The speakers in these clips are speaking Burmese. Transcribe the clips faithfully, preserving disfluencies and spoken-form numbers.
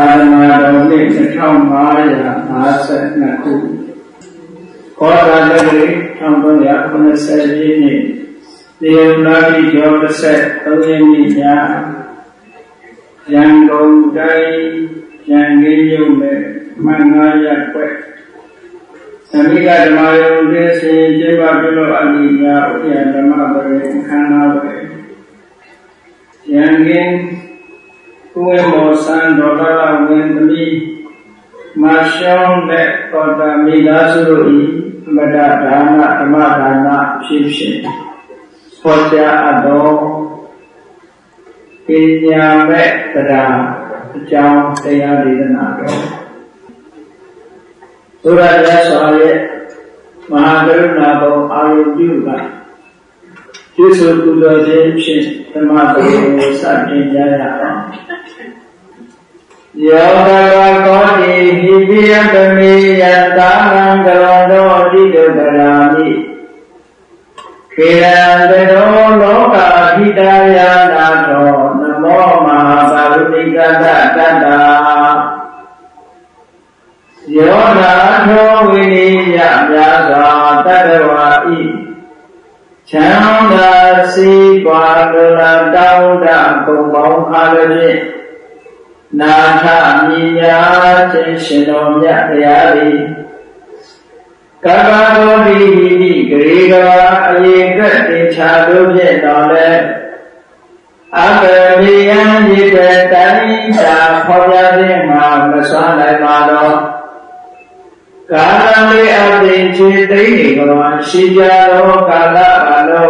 Karena doni kecomaya aset naku. Kota negeri kampung yang menesai ini, dia lagi jauh set taunya yang dongkai yang giyung mangaya kue. Namika damayo desi jeba bilo alinya uya dama bere kana bere. Yang gin kue mosan dola wendli masyong dek kota milasuri beda dana dama dana ship Soja ado Pinyame tada Jauh taya di tenaga Suraya soalnya Mahakaruna bau alu juga Yusuf kudo jemshin Termasuk saking jaya Yoga kodi Hibiyam demi Yang tangan Gelondo Dido berami Kira deno loka hidaya nato namo mahasarunika dada Yona no viniya vyasa tadawai Chanda si kvadula dauda kumbau kalaji Natha miya chinshino myatayari Kaba di di geriga ayeka di chadu je dole Abe yang jibe tani sa khoya de ma maswa lai ma do Kala le abdi chi tri gawan shija ro kala alo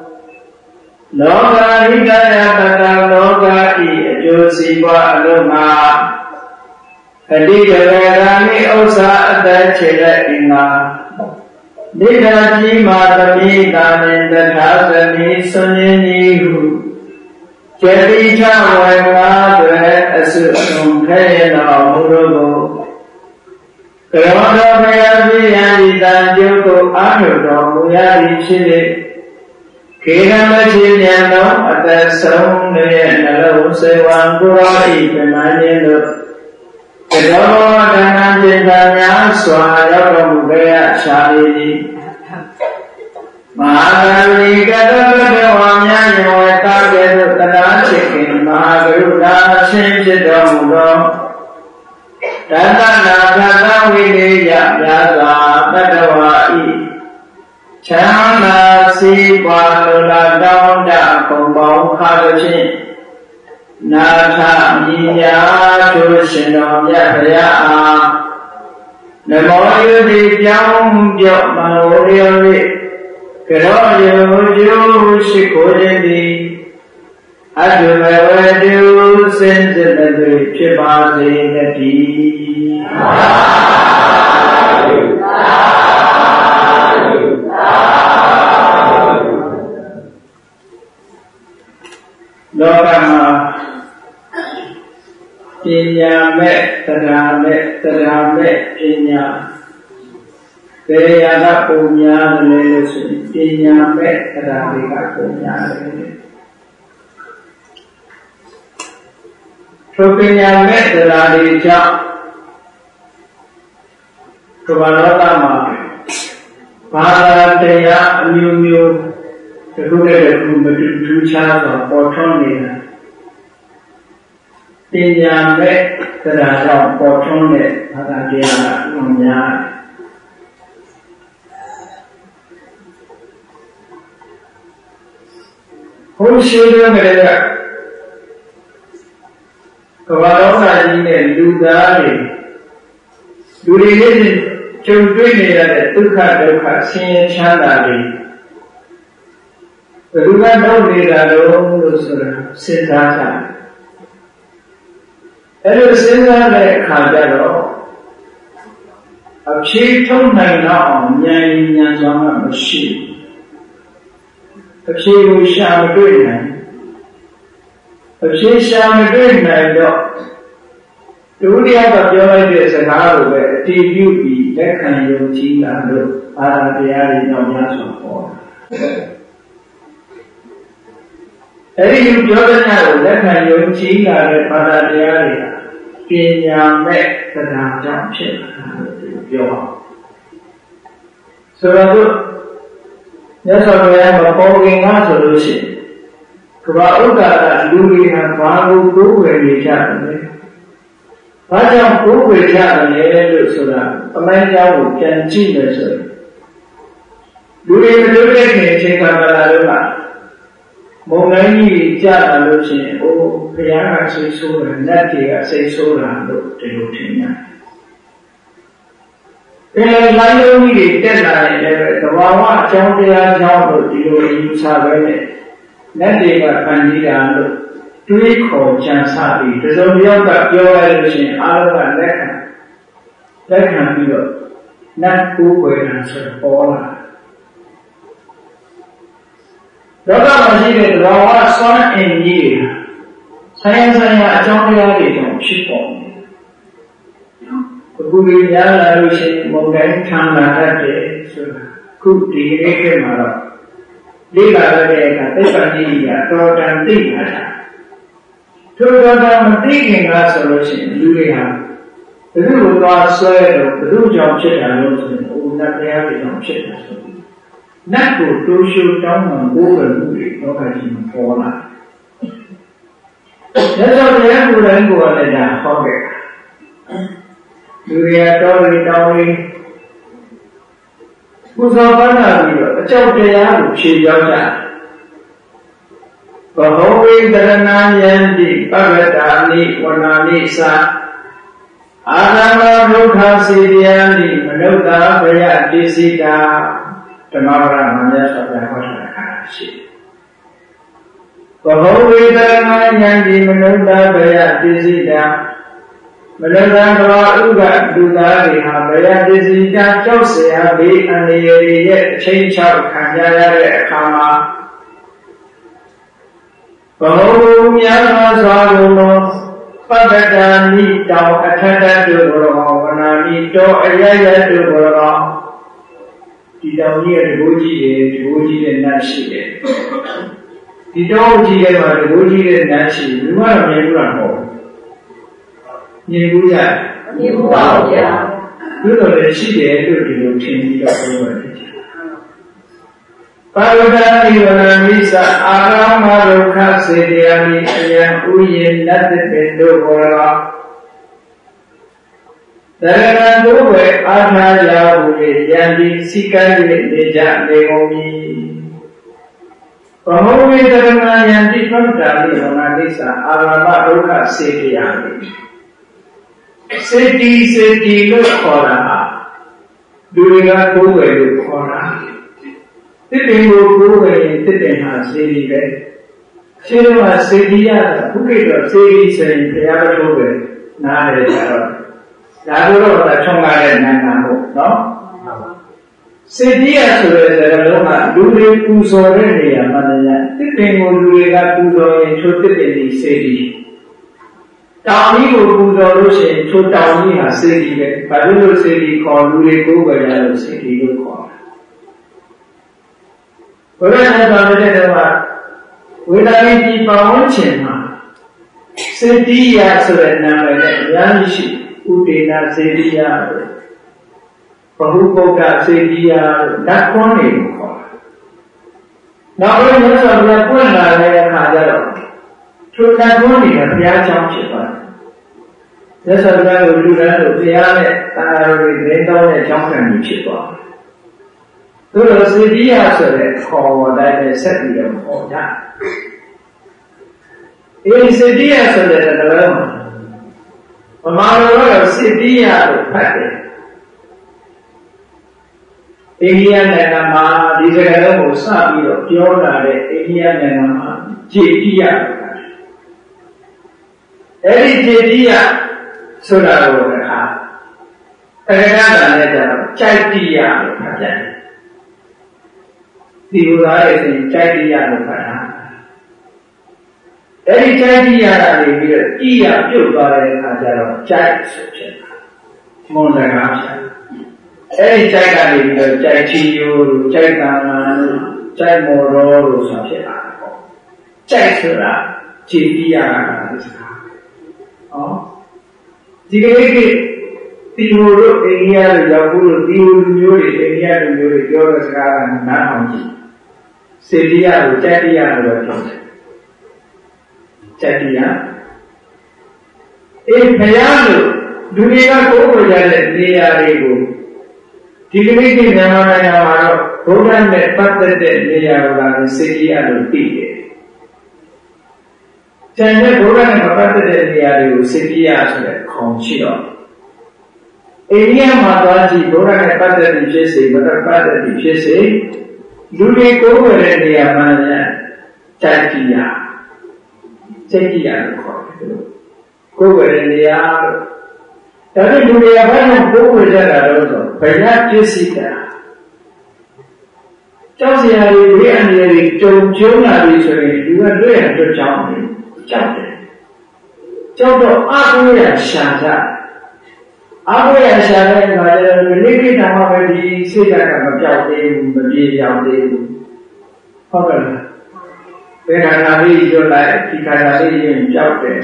Loka hidaya tata loka i ajo siwa alo ma Kadi gawagani usa ada cila inga Nidaji matami danin dadhasani sunyinihu Jadi jawai madwe asu sumkhayana murugo Karoda bayabi yandi danjuko anudo muyari chile Kira machinyano atasam naya nalo sewan kurai pemanyendo Kedomo dengan cintanya suara pemugaya syariri Mahagari kedua-keduanya nyeweta gedut kena cikin Mahagaruda sinjidomudo Dana kata widiya biasa kedua-i Chana si balula daun dan kumbau khalusin Natha miya tushino yahya Namo yudhi pyam pyam manuriyami Kero yuju shikujindi Adumewedu sinjinadri chibasi nati Lokama Pinya me, tada me, tada me, pinya Kaya ada punya lele Pinya me, tada mereka punya lele So pinya me, tada dijak Kepada lama Pada daya miu-miu Kedua-kedua berduca Potong dia Pinya me terhadap potong le pada dia punya. Khusyuk mereka kepada orang ini luda le, duri ini cuma ni ada tukar tukar sini canda le. Luda dulu ni lalu lusuran sedasa. Itu sebenarnya kalau Absi thông này nó nhanh nhanh chóng là một sự Absi vui sao màတွေ့này Absi sao màတွေ့này đó Đủ đi học cho mấy đứa sẽ khá rồi về Thì dù bị các khăn dùng chí là được Bà là thì ai đi nhau nhá sống khó Thế thì dù cho tất nhà rồi các khăn dùng chí là được Bà là thì ai đi ညာမဲ့တရားကြောင့်ဖြစ်တာလို့ပြောပါဆိုတော့မြတ်စွာဘုရားမပေါ်ခင်ကဆိုလို့ရှိရင်ကဘာဥက္ကာလူတွေဟာဘာကိုကိုယ်ဝယ်နေကြတယ်ဘာကြောင့်ကိုယ်ဝယ်ကြတယ်လို့ဆိုတာအမှန်တရားကိုပြန်ကြည့်မယ်ဆိုရင်လူတွေမလို့တဲ့ခင်အချိန်ကာလတော့ကမုံတိုင်းကြီးကြာလာလို့ရှိရင်အိုးဘုရားကစိတ်ဆိုးတယ်နတ်တွေကစိတ်ဆိုးတာလို့ဒီလိုထင်တယ်။အဲလိုင်းလုံးကြီးတွေတက်လာရင်လည်းသဘာဝအကြောင်းတရားကြောင့်လို့ဒီလိုယူဆပဲနဲ့နတ်တွေကဖန်တီးတာလို့တွေးခေါ်ကြံစပြီးတစုံတစ်ယောက်ကပြောရလို့ရှိရင်အားလုံးကလက်ခံလက်ခံပြီးတော့နတ်ကိုယ်ွယ်တာဆိုပေါ်လာလောကမှာရှိတဲ့သဘာဝစွမ်းအင်ကြီးတွေဆိုင်ရာဆိုင်ရာအကြောင်းတရားတွေကြောင့်ဖြစ်ပေါ်နေတယ်။အခုဒီများလာလို့ရှိရင်မုန်တိုင်းထမ်းလာတတ်တယ်ဆိုတာခုဒီနေ့ခေတ်မှာတော့လေ့လာရတဲ့အခါသိပ္ပံကြီးကတော်တန်သိလာတာ။ထိုတော်တန်မသိခင်ကဆိုလို့ရှိရင်လူတွေဟာဘယ်လိုသွားဆွဲတော့ဘယ်လိုကြောင့်ဖြစ်တာလို့ဆိုရင်ဦးနတ်တရားတွေကြောင့်ဖြစ်တာဆိုနတ်ကိုတိုးရှုတောင်းမှန်ကိုယ်ပဲမှုတွေတော့ကကြီးမှာပေါ်လာတယ်။ဒါကြောင့်လည်းကိုယ်တိုင်ကိုယ်လည်းဒါဟောခဲ့လူတွေတော်ရီတောင်းရီပူဇော်ပန်းလာပြီးတော့အကြောက်တရားကိုဖြေရောက်ကြဘဟောဝိတရဏယံတိပဗ္ဗတာနိဝနာနိသာအာရမဒုက္ခစေတယံတိမနုဿာဘယတိစိတာဓမ္မပဒမှာမြတ်စွာဘုရားဟောထားတာရှိတယ်။ဘဟောဝိတရဏယံတိမနုဿာဘယတိစိတာမနုဿာကဘာဥကလူသားတွေဟာဘယတိစိတာကြောက်เสียဘေးအန္တရာယ်ရဲ့အချိန်ချောက်ခံကြရတဲ့အခါမှာဘဟောများစွာသောပတ္တတာနိတောင်အထက်တတို့ဘောဝနာနိတောအယယတို့ဘောဒီတောင်ကြီးရဲ့တကိုးကြီးရဲ့တကိုးကြီးရဲ့နတ်ရှိတယ်ဒီတောင်ကြီးရဲ့မှာတကိုးကြီးရဲ့နတ်ရှိဘယ်မှာမြင်ဘူးလားဟောမြင်ဘူးရမြင်ဘူးပါဗျာဘယ်လိုလဲရှိတယ်လို့ဒီလိုထင်ပြီးတော့ပြောရတယ်ပါဝဒနိဝရမိသအာရမဒုက္ခစေတယမိအယံဥယျနတ္တတေတို့ဘောရောသရဏတို့ပဲအာထာရာဟုလေယံဒီစိကံ၍နေကြနေကုန်ပြီဘဟောဝိတရဏယံတိပတ္တာနိဝနာနိသအာရမဒုက္ခစေတယမိစေတီစေတီလို့ခေါ်တာလူတွေကကိုယ်ဝယ်လို့ခေါ်တာတစ်ပင်ကိုကိုယ်ဝယ်ရင်တစ်ပင်ဟာစေတီပဲရှင်းတော့စေတီရတာဘုကိတော့စေတီဆိုရင်ဘုရားတော်ပဲနားတယ်ကြတော့ဒါတို့တော့ထုံးကားတဲ့နိုင်ငံပေါ့နော်စေတီရဆိုတဲ့စကားလုံးကလူတွေပူဇော်တဲ့နေရာမှာလည်းတစ်ပင်ကိုလူတွေကပူဇော်ရင်ချိုးတစ်ပင်ကြီးစေတီတောင်ကြီးကိုပူဇော်လို့ရှိရင်ချိုးတောင်ကြီးဟာစေတီပဲဘာလို့လို့စေတီခေါ်လူတွေကိုယ်ပဲရလို့စေတီလို့ခေါ်ဘုရားနဲ့တော်တဲ့တော့ဝေဒနာကြီးပဝန်းကျင်မှာစေတီရဆိုတဲ့နာမည်နဲ့အများကြီးရှိဥဒေနာစေတီရလို့ဘဟုပုဂ္ဂစေတီရလို့ဓာတ်ခွန်းနေကိုခေါ်တာနောက်ပြီးမြတ်စွာဘုရားပွင့်လာတဲ့အခါကျတော့ထိုဓာတ်ခွန်းတွေကဘုရားကြောင့်ဖြစ်သွားတယ်မြတ်စွာဘုရားကိုလူတန်းတို့ဘုရားနဲ့တာယာတော်တွေနေတော်တဲ့အကြောင်းခံပြီးဖြစ်သွားတယ်သူတို့စေတီရဆိုတဲ့ခေါ်ဝေါ်တိုင်းနဲ့ဆက်ပြီးတော့ခေါ်ကြအေးစေတီရဆိုတဲ့တလုံးဗမာလိုတော့စေတီရလို့ဖတ်တယ်အိန္ဒိယနိုင်ငံမှာဒီစကားလုံးကိုစပြီးတော့ပြောလာတဲ့အိန္ဒိယနိုင်ငံမှာခြေတိယအဲ့ဒီခြေတိယဆိုတာကိုလည်းဟာတက္ကနာနဲ့ကြတော့ကြိုက်တိယလို့ဖတ်ကြတယ်ဒီလိုသားရဲ့ဆိုရင်ကြိုက်တိယလို့ဖတ်တာအဲ့ဒီကြိုက်တိယကနေပြီးတော့တိယပြုတ်သွားတဲ့အခါကျတော့ကြိုက်ဆိုဖြစ်တာမွန်တကားဖြစ်အဲ့ဒီကြိုက်ကနေပြီးတော့ကြိုက်ချီယိုလို့ကြိုက်တာနာလို့ကြိုက်မော်ရောလို့ဆိုဖြစ်လာတယ်ပေါ့ကြိုက်ဆိုတာခြေတိယကလည်းစကားဟောဒီကနေ့ကတီဟိုတို့အိန္ဒိယတို့ရောက်ဖို့တီဟိုလူမျိုးတွေအိန္ဒိယလူမျိုးတွေပြောတဲ့စကားကနားထောင်ကြည့်စေတီယကိုကြက်တိယလို့ပြောတယ်ကြက်တိယအေးဘုရားလို့လူတွေကကိုယ်ကိုရတဲ့နေရာတွေကိုဒီကနေ့ကမြန်မာနိုင်ငံမှာတော့ဘုရားနဲ့ပတ်သက်တဲ့နေရာကလည်းစေတီယလို့သိတယ်ကျန်တဲ့ဘုရားနဲ့မပတ်သက်တဲ့နေရာတွေကိုစေတီယဆိုတဲ့ခေါင်းရှိတော့အိန္ဒိယမှာသွားကြည့်ဘုရားနဲ့ပတ်သက်ပြီးဖြစ်စေမပတ်သက်ပြီးဖြစ်စေလူတွေကိုယ်ရဲ့နေရာမှာလည်းကြက်တိယကြက်တိယလို့ခေါ်တယ်ကိုယ်ရဲ့နေရာဒါပေမဲ့လူတွေကဘာလို့ကိုယ်ကိုရတာလဲဆိုဘယ်ရပြည့်စုံတာကြောက်စရာတွေဘေးအန္တရာယ်တွေကြုံကျုံလာပြီဆိုရင်လူကတွေ့ရတော့ကြောက်တယ်ကြောက်တယ်ကြောက်တော့အာကိုရရှာကြအာကိုရရှာတဲ့အခါကျတော့ဒီနေ့ကိတ္တမှာပဲဒီစိတ်ဓာတ်ကမပြောက်သေးဘူးမပြေပြောင်းသေးဘူးဟုတ်ကဲ့ဘယ်ခါလာပြီးပြောလိုက်ဒီခါလာပြီးရင်ကြောက်တယ်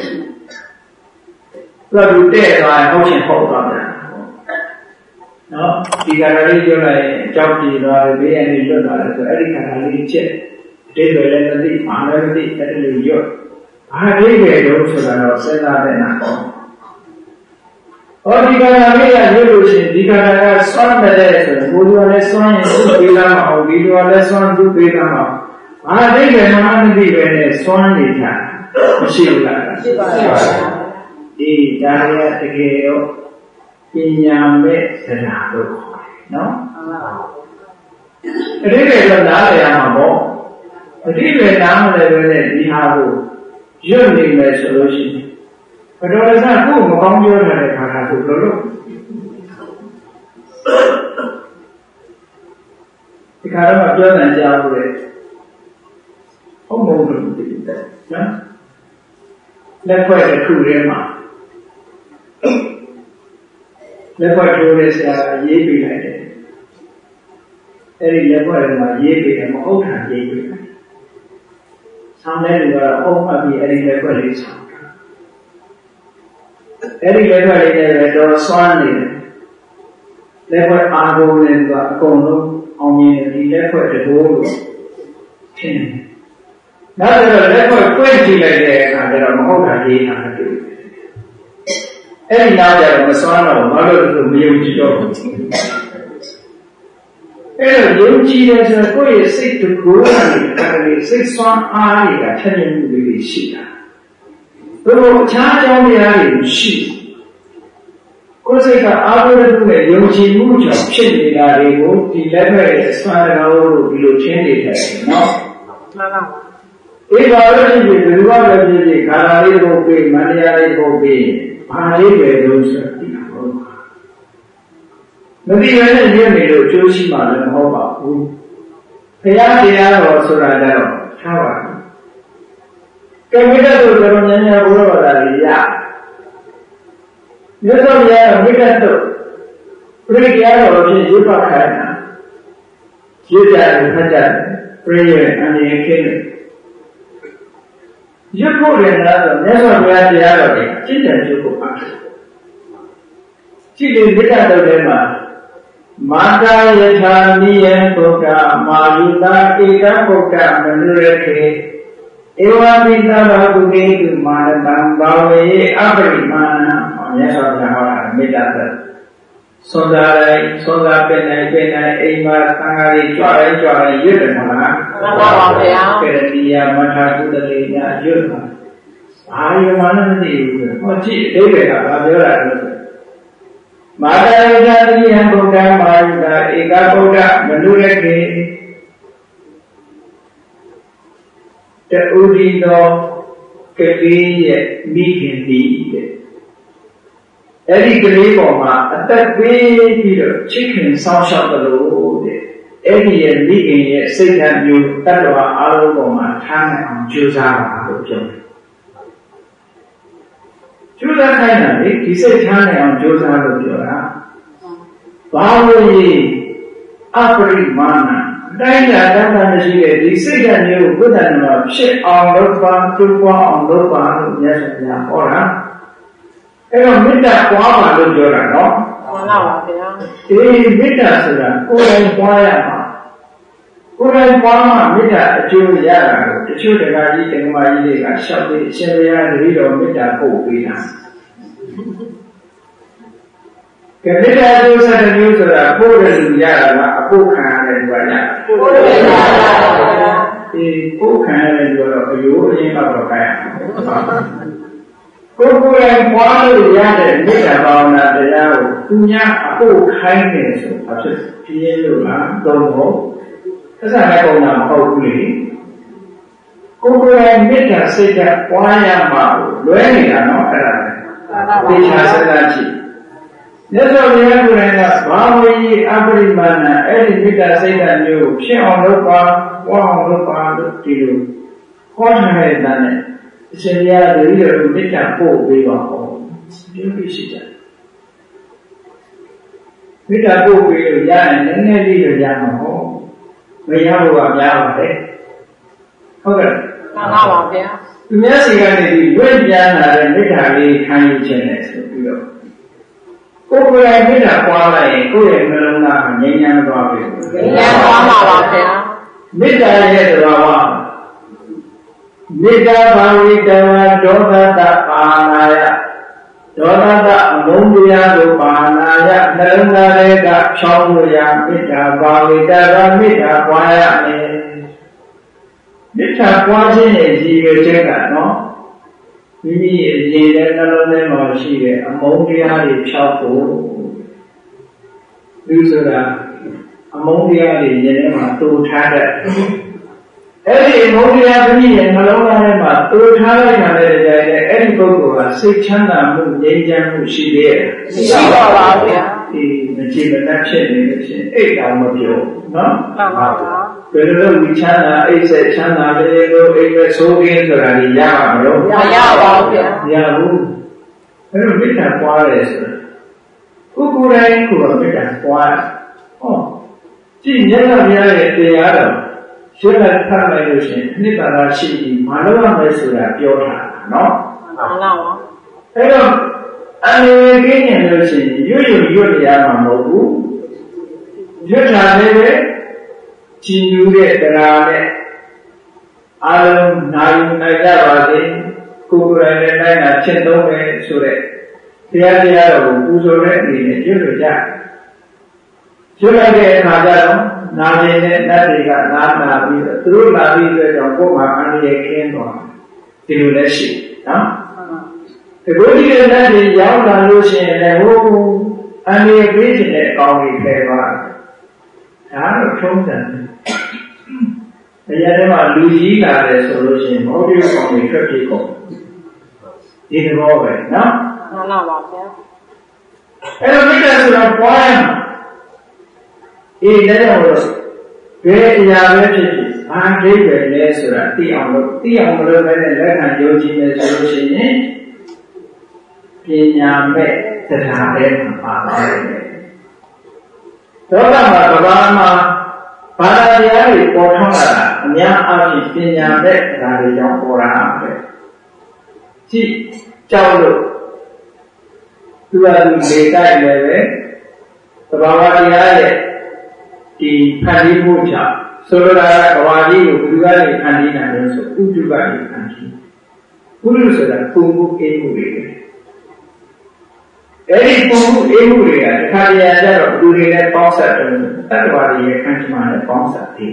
တော့သူတဲ့သွားဟုတ်ချင်းဟုတ်သွားတယ်နော်ဒီကရာလေးပြောလိုက်ရင်ကြောက်ကြည့်သွားတယ်ဘေးကနေလွတ်သွားတယ်ဆိုအဲ့ဒီခါလေးချက်အတိတ်တွေလည်းမသိဘာလည်းမသိအဲ့ဒီလိုရွတ်ဘာလေးပဲလို့ဆိုတာတော့စဉ်းစားတဲ့နာပေါ့ဟောဒီကရာလေးကရွတ်လို့ရှိရင်ဒီကရာကစွမ်းတဲ့ဆိုရင်ဘိုးတော်လည်းစွမ်းရင်သူ့ပေးလာမအောင်ဒီတော်လည်းစွမ်းသူ့ပေးလာမအောင်ဘာလေးပဲမှမသိပဲနဲ့စွမ်းနေတာမရှိဘူးလားရှိပါပါဒီဒါရတကယ်တော့ပညာမဲ့စရာလို့ခေါ်တယ်နော်အတိတ်ကတော့နားလည်ရမှာပေါ့အတိတ်ကနားမလည်ပဲနဲ့ဒီဟာကိုရွတ်နေမယ်ဆိုလို့ရှိရင်ဘယ်တော့လဲဆိုကိုယ်မကောင်းပြောတဲ့ခါကဆိုလို့လို့ဒီခါတော့ပြောနိုင်ကြဘူးလေဟုတ်မဟုတ်လို့ဒီတဲ့နော်လက်ဖွဲ့တစ်ခုထဲမှာလက်ဖွဲ့ထိုးတဲ့ဆရာကရေးပေးလိုက်တယ်အဲ့ဒီလက်ဖွဲ့ထဲမှာရေးပေးတယ်မဟုတ်တာရေးပေးတယ်ဆောင်းတဲ့လူကအုံးမှတ်ပြီးအဲ့ဒီလက်ဖွဲ့လေးဆောင်းတာအဲ့ဒီလက်ဖွဲ့လေးနဲ့တော့စွမ်းနေတယ်လက်ဖွဲ့အားကုန်နဲ့ကအကုန်လုံးအောင်မြင်တယ်ဒီလက်ဖွဲ့တတိုးလို့ထင်တယ်နောက်တော့လက်ဖွဲ့ကွင့်ကြည့်လိုက်တဲ့အခါကျတော့မဟုတ်တာရေးတာတွေ့အဲ့ဒီနောက်ကျတော့မစွမ်းတော့ဘာလို့လဲဆိုမယုံကြည်တော့ဘူးအဲ့တော့ယုံကြည်တယ်ဆိုတော့ကိုယ့်ရဲ့စိတ်တကူကနေစိတ်စွမ်းအားတွေကထက်မြက်မှုတွေရှိတာဘယ်လိုအခြားအကြောင်းတရားတွေရှိကိုယ်စိတ်ကအားကိုးတဲ့နဲ့ယုံကြည်မှုကြောင့်ဖြစ်နေတာတွေကိုဒီလက်မဲ့ရဲ့စွမ်းတော်လို့ဒီလိုချင်းနေတယ်နော်မှန်ပါဒီပါလို့ရှိရင်ဘယ်လိုပဲဖြစ်ဖြစ်ခန္ဓာလေးကိုပြီးမန္တရားလေးကိုပြီးဘာလေးပဲလို့ဆိုသိတာဟုတ်ပါမသိရတဲ့ညနေလို့အကျိုးရှိမှလည်းမဟုတ်ပါဘူးဘုရားတရားတော်ဆိုတာကြတော့ထားပါဘူးကဲမိတ္တတို့တော်များများဘုရားဘာသာလေးရမြတ်စွာဘုရားမိတ္တတို့ပြိတရားတော်ဖြင့်ရွတ်ဖတ်ခိုင်းတာရွတ်ကြတယ်ဖတ်ကြတယ်ပြိရဲ့အနေနဲ့ခင်းတယ်ရွတ်ဖို့လည်းလားဆိုမြတ်စွာဘုရားတရားတော်ကိုကြည်တယ်ရွတ်ဖို့ပါကြည်တယ်မိတ္တတော်ထဲမှာမာတာယထာနိယဘုဒ္ဓမာယုတာဧကဘုဒ္ဓမနုရခေဧဝပိသဗ္ဗုကေတုမာနတံဘာဝေအပရိမာဏမြတ်စွာဘုရားဟောတာမေတ္တာသက်သွန်စားလိုက်သွန်စားပင်နိုင်ပင်နိုင်အိမ်မှာသံဃာတွေကြွတိုင်းကြွတိုင်းရွတ်တယ်မဟုတ်လားမှန်ပါပါဗျာကရတိယမထာကုတလေညာရွတ်တာဘာယမနမသိဘူးဟောကြည့်အိဗေကဘာပြောတာလဲမာတာယထာတိယဘုဒ္ဓမာယုတာဧကဗုဒ္ဓမနုရခေတူဒီတော်ကလေးရဲ့မိခင်ဒီတဲ့အဲ့ဒီကလေးပေါ်မှာအသက်ပေးပြီးတော့ချစ်ခင်ဆောင်းရှောက်တယ်လို့တဲ့အဲ့ဒီရဲ့မိခင်ရဲ့စိတ်ဓာတ်မျိုးတတ္တဝါအားလုံးပေါ်မှာထားနိုင်အောင်ကြိုးစားပါလို့ပြောတယ်ကြိုးစားခိုင်းတာလေဒီစိတ်ထားနိုင်အောင်ကြိုးစားလို့ပြောတာဘာလို့လဲအပရိမာဏတိုင်းတာတတ်တာရှိတဲ့ဒီစိတ်ဓာတ်မျိုးကိုဘုဒ္ဓနာဖြစ်အောင်လုပ်ပါတူပွားအောင်လုပ်ပါလို့မြတ်စွာဘုရားဟောတာအဲ့တော့မေတ္တာပွားမှလို့ပြောတာနော်မှန်ပါပါဗျာအေးမေတ္တာဆိုတာကိုယ်တိုင်ပွားရမှာကိုယ်တိုင်ပွားမှမေတ္တာအကျိုးရတာကိုတချို့တရားကြီးဓမ္မကြီးတွေကရှောက်ပြီးအရှင်ဘုရားတပည့်တော်မေတ္တာပို့ပေးတာကဲမေတ္တာကျိုးဆက်တဲ့မျိုးဆိုတာပို့တဲ့လူရတာကအပို့ခံရတဲ့လူကရပို့တယ်ပါဗျာအေးပို့ခံရတဲ့လူကတော့အယိုးအရင်းတော့ကြိုက်ကိုယ်ကိုယ်တိုင်ပွားလို့ရတဲ့မေတ္တာဘာဝနာတရားကိုသူများအဖို့ခိုင်းနေဆိုအဖြစ်ပြင်းလို့လားသုံးဖို့သစ္စာနဲ့ပုံနာမဟုတ်ဘူးလေကိုယ်ကိုယ်တိုင်မေတ္တာစိတ်ကပွားရမှာလွဲနေတာနော်အဲ့ဒါလေသိချာစဉ်းစားကြည့်မြတ်စွာဘုရားကိုယ်တိုင်ကဘာဝေအပရိမာဏအဲ့ဒီမေတ္တာစိတ်ဓာတ်မျိုးဖြစ်အောင်လုပ်ပါပွားအောင်လုပ်ပါလို့ဒီလိုခေါ်ထားတဲ့တန်းနဲ့အရှင်ဘုရားတပည့်တော်မေတ္တာပို့ပေးပါဦးဒီလိုရှိကြမေတ္တာပို့ပေးလို့ရရင်နည်းနည်းလေးတော့ရမှာဟုတ်မရဘူးကများပါတယ်ဟုတ်ကဲ့မှန်ပါပါဗျာသူများစီကနေဒီဝိညာဏလာတဲ့မေတ္တာလေးခံယူခြင်းနဲ့ဆိုပြီးတော့ကိုယ်ကိုယ်တိုင်မေတ္တာပွားလိုက်ရင်ကိုယ့်ရဲ့နှလုံးသားကငြိမ်းချမ်းသွားပြီငြိမ်းချမ်းသွားမှာပါဗျာမေတ္တာရဲ့သဘာဝမေတ္တာဘာဝိတဝါဒေါသတပါဏာယဒေါသတအမုန်းတရားကိုပါဏာယနှလုံးသားလေးကဖြောင်းလို့ရမေတ္တာဘာဝိတဝါမေတ္တာပွားရမယ်မေတ္တာပွားခြင်းရဲ့ရည်ရွယ်ချက်ကနော်မိမိရဲ့ရည်တဲ့နှလုံးထဲမှာရှိတဲ့အမုန်းတရားတွေဖြောင်းဖို့လူဆိုတာအမုန်းတရားတွေဉာဏ်ထဲမှာတူထားတဲ့အဲ့ဒီအမုန်းတရားမိမိရဲ့နှလုံးသားထဲမှာတူထားလိုက်တာလည်းကြိုက်တဲ့အဲ့ဒီပုဂ္ဂိုလ်ကစိတ်ချမ်းသာမှုငြိမ်းချမ်းမှုရှိသေးရဲ့ရှိပါပါဗျာဒီမကြည်မနှက်ဖြစ်နေလို့ရှိရင်အိတ်တောင်မပြောနော်မှန်ပါပါဘယ်လိုဝိချမ်းသာအိတ်ဆက်ချမ်းသာလေးလို့အိတ်ပဲဆိုးကင်းဆိုတာကြီးရမှာမလို့မရပါဘူးဗျာမရဘူးအဲ့လိုမေတ္တာပွားရဲဆိုတာကိုယ်ကိုယ်တိုင်ကိုယ်ကမေတ္တာပွားဟောကြည့်မျက်နှာများရဲ့တရားတော်ရှင်းလိုက်ဖတ်လိုက်လို့ရှိရင်အနှစ်သာရရှိပြီးမလုပ်ရမယ်ဆိုတာပြောတာနော်မှန်ပါပါအဲ့တော့အန္တရာယ်ကင်းနေလို့ရှိရင်ရွတ်ရွတ်ရွတ်နေရမှာမဟုတ်ဘူးရွတ်တာလည်းပဲကြည်ညိုတဲ့တရားနဲ့အာလုံးနိုင်နိုင်ကြပါစေကိုယ်ကိုယ်တိုင်လည်းနိုင်တာဖြစ်သုံးမယ်ဆိုတဲ့တရားတရားတော်ကိုပူဇော်တဲ့အနေနဲ့ရွတ်လို့ကြရွတ်လိုက်တဲ့အခါကျတော့နာကျင်တဲ့နတ်တွေကနားနာပြီးတော့သူတို့လာပြီးတဲ့ကြောင့်ကိုယ်မှာအန္တရာယ်ကင်းသွားဒီလိုလည်းရှိနော်ဒီလိုကြီးတဲ့နတ်တွေရောက်လာလို့ရှိရင်လည်းဟိုအန္တရာယ်ပေးခြင်းတဲ့အကောင်းကြီးဖယ်သွားဒါတော့ထုံးစံတရားထဲမှာလူကြီးလာတယ်ဆိုလို့ရှိရင်မောပြည့်ကောင်တွေထွက်ပြေးကုန်ဒီသဘောပဲနော်မှန်ပါပါဗျာအဲ့တော့မိတ္တဆိုတာပွားရမှာအေးလည်းတော့ဘယ်အရာပဲဖြစ်ဖြစ်ဘာဒိဋ္ဌိလဲဆိုတာသိအောင်လို့သိအောင်မလုပ်ဘဲနဲ့လက်ခံယုံကြည်နေဆိုလို့ရှိရင်ပညာမဲ့တရားပဲပါပါတယ်သောတာပန်ဘာမှာဘာသာတရားတွေပေါ်ထွန်းလာတာအများအားဖြင့်ပညာမဲ့တရားတွေကြောင့်ပေါ်လာတာပဲကြည့်ကြောက်လို့သူကသူလေတိုက်လည်းပဲသဘာဝတရားရဲ့ဒီဖန်တီးမှုကြောင့်ဆိုလိုတာကဘာကြီးကိုဘယ်သူကနေဖန်တီးနိုင်လဲဆိုဥဒုကနေဖန်တီးဥဒုဆိုတာပုံမှုအေးမှုတွေအဲ့ဒီပုံမှုအေးမှုတွေကတခါတည်းကျတော့လူတွေနဲ့ပေါင်းဆက်တယ်တတ္တဝါတွေရဲ့ခံချမှနဲ့ပေါင်းဆက်တယ်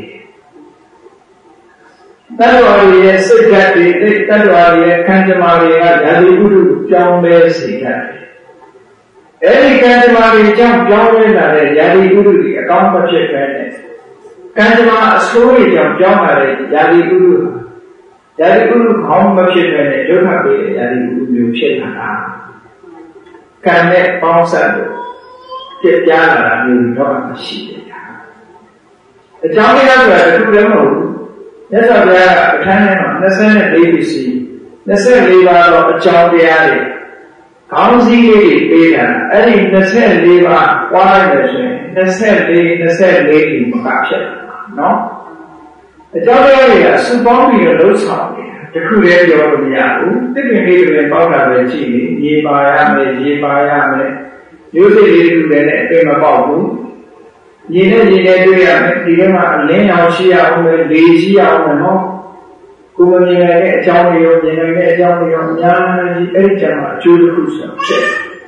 တတ္တဝါတွေရဲ့စိတ်ဓာတ်တွေတတ္တဝါတွေရဲ့ခံချမှတွေကဓာတုဥဒုပြောင်းလဲစေတတ်တယ်အဲ့ဒီကံကြမ္မာတွေကြောင့်ပြောင်းလဲလာတဲ့ယာတိဥဒ္ဓတွေအကောင်းမဖြစ်ပဲနဲ့ကံကြမ္မာအဆိုးတွေကြောင့်ပြောင်းလာတဲ့ယာတိဥဒ္ဓယာတိဥဒ္ဓခေါင်းမဖြစ်ပဲနဲ့ဒုက္ခပေးတဲ့ယာတိဥဒ္ဓမျိုးဖြစ်လာတာကံနဲ့ပေါင်းစပ်လို့ပြပြလာတာမျိုးတော့မရှိတယ်အကြောင်းတရားဆိုတာတစ်ခုလည်းမဟုတ်ဘူးမြတ်စွာဘုရားကအခန်းထဲမှာနှစ်ဆယ့်လေးပစ္စည်းနှစ်ဆယ့်လေးပါးတော့အကြောင်းတရားတွေကောင်းစည်းလေးတွေပေးတာအဲ့ဒီနှစ်ဆယ့်လေးပါးပွားလိုက်တယ်ဆိုရင်နှစ်ဆယ့်လေးနှစ်ဆယ့်လေးဒီမှာဖြစ်နော်အကြောင်းတရားတွေကစုပေါင်းပြီးတော့လှုပ်ဆောင်နေတာတခုတည်းပြောလို့မရဘူးသစ်ပင်လေးတွေပေါက်တာပဲရှိနေရေပါရမယ်ရေပါရမယ်မျိုးစိတ်လေးတွေလည်းအပင်မပေါက်ဘူးရေနဲ့ရေနဲ့တွေ့ရမယ်ဒီထဲမှာအလင်းရောင်ရှိရအောင်လေလေရှိရအောင်နော်ကိုယ်မမြင်တဲ့အကြောင်းတွေရောမြင်နိုင်တဲ့အကြောင်းတွေရောအများကြီးအဲ့ဒီကျမှအကျိုးတစ်ခုဆိုဖြစ်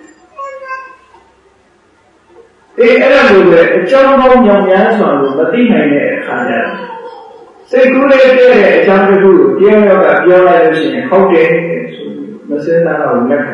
အေးအဲ့ဒါလိုပဲအကြောင်းပေါင်းညောင်များစွာလို့မသိနိုင်တဲ့အခါကျတော့စိတ်ကူးလေးတဲ့အကြောင်းတစ်ခုကိုပြောရောကပြောလိုက်လို့ရှိရင်ဟုတ်တယ်ဆိုမစင်စားတော့လက်ခံ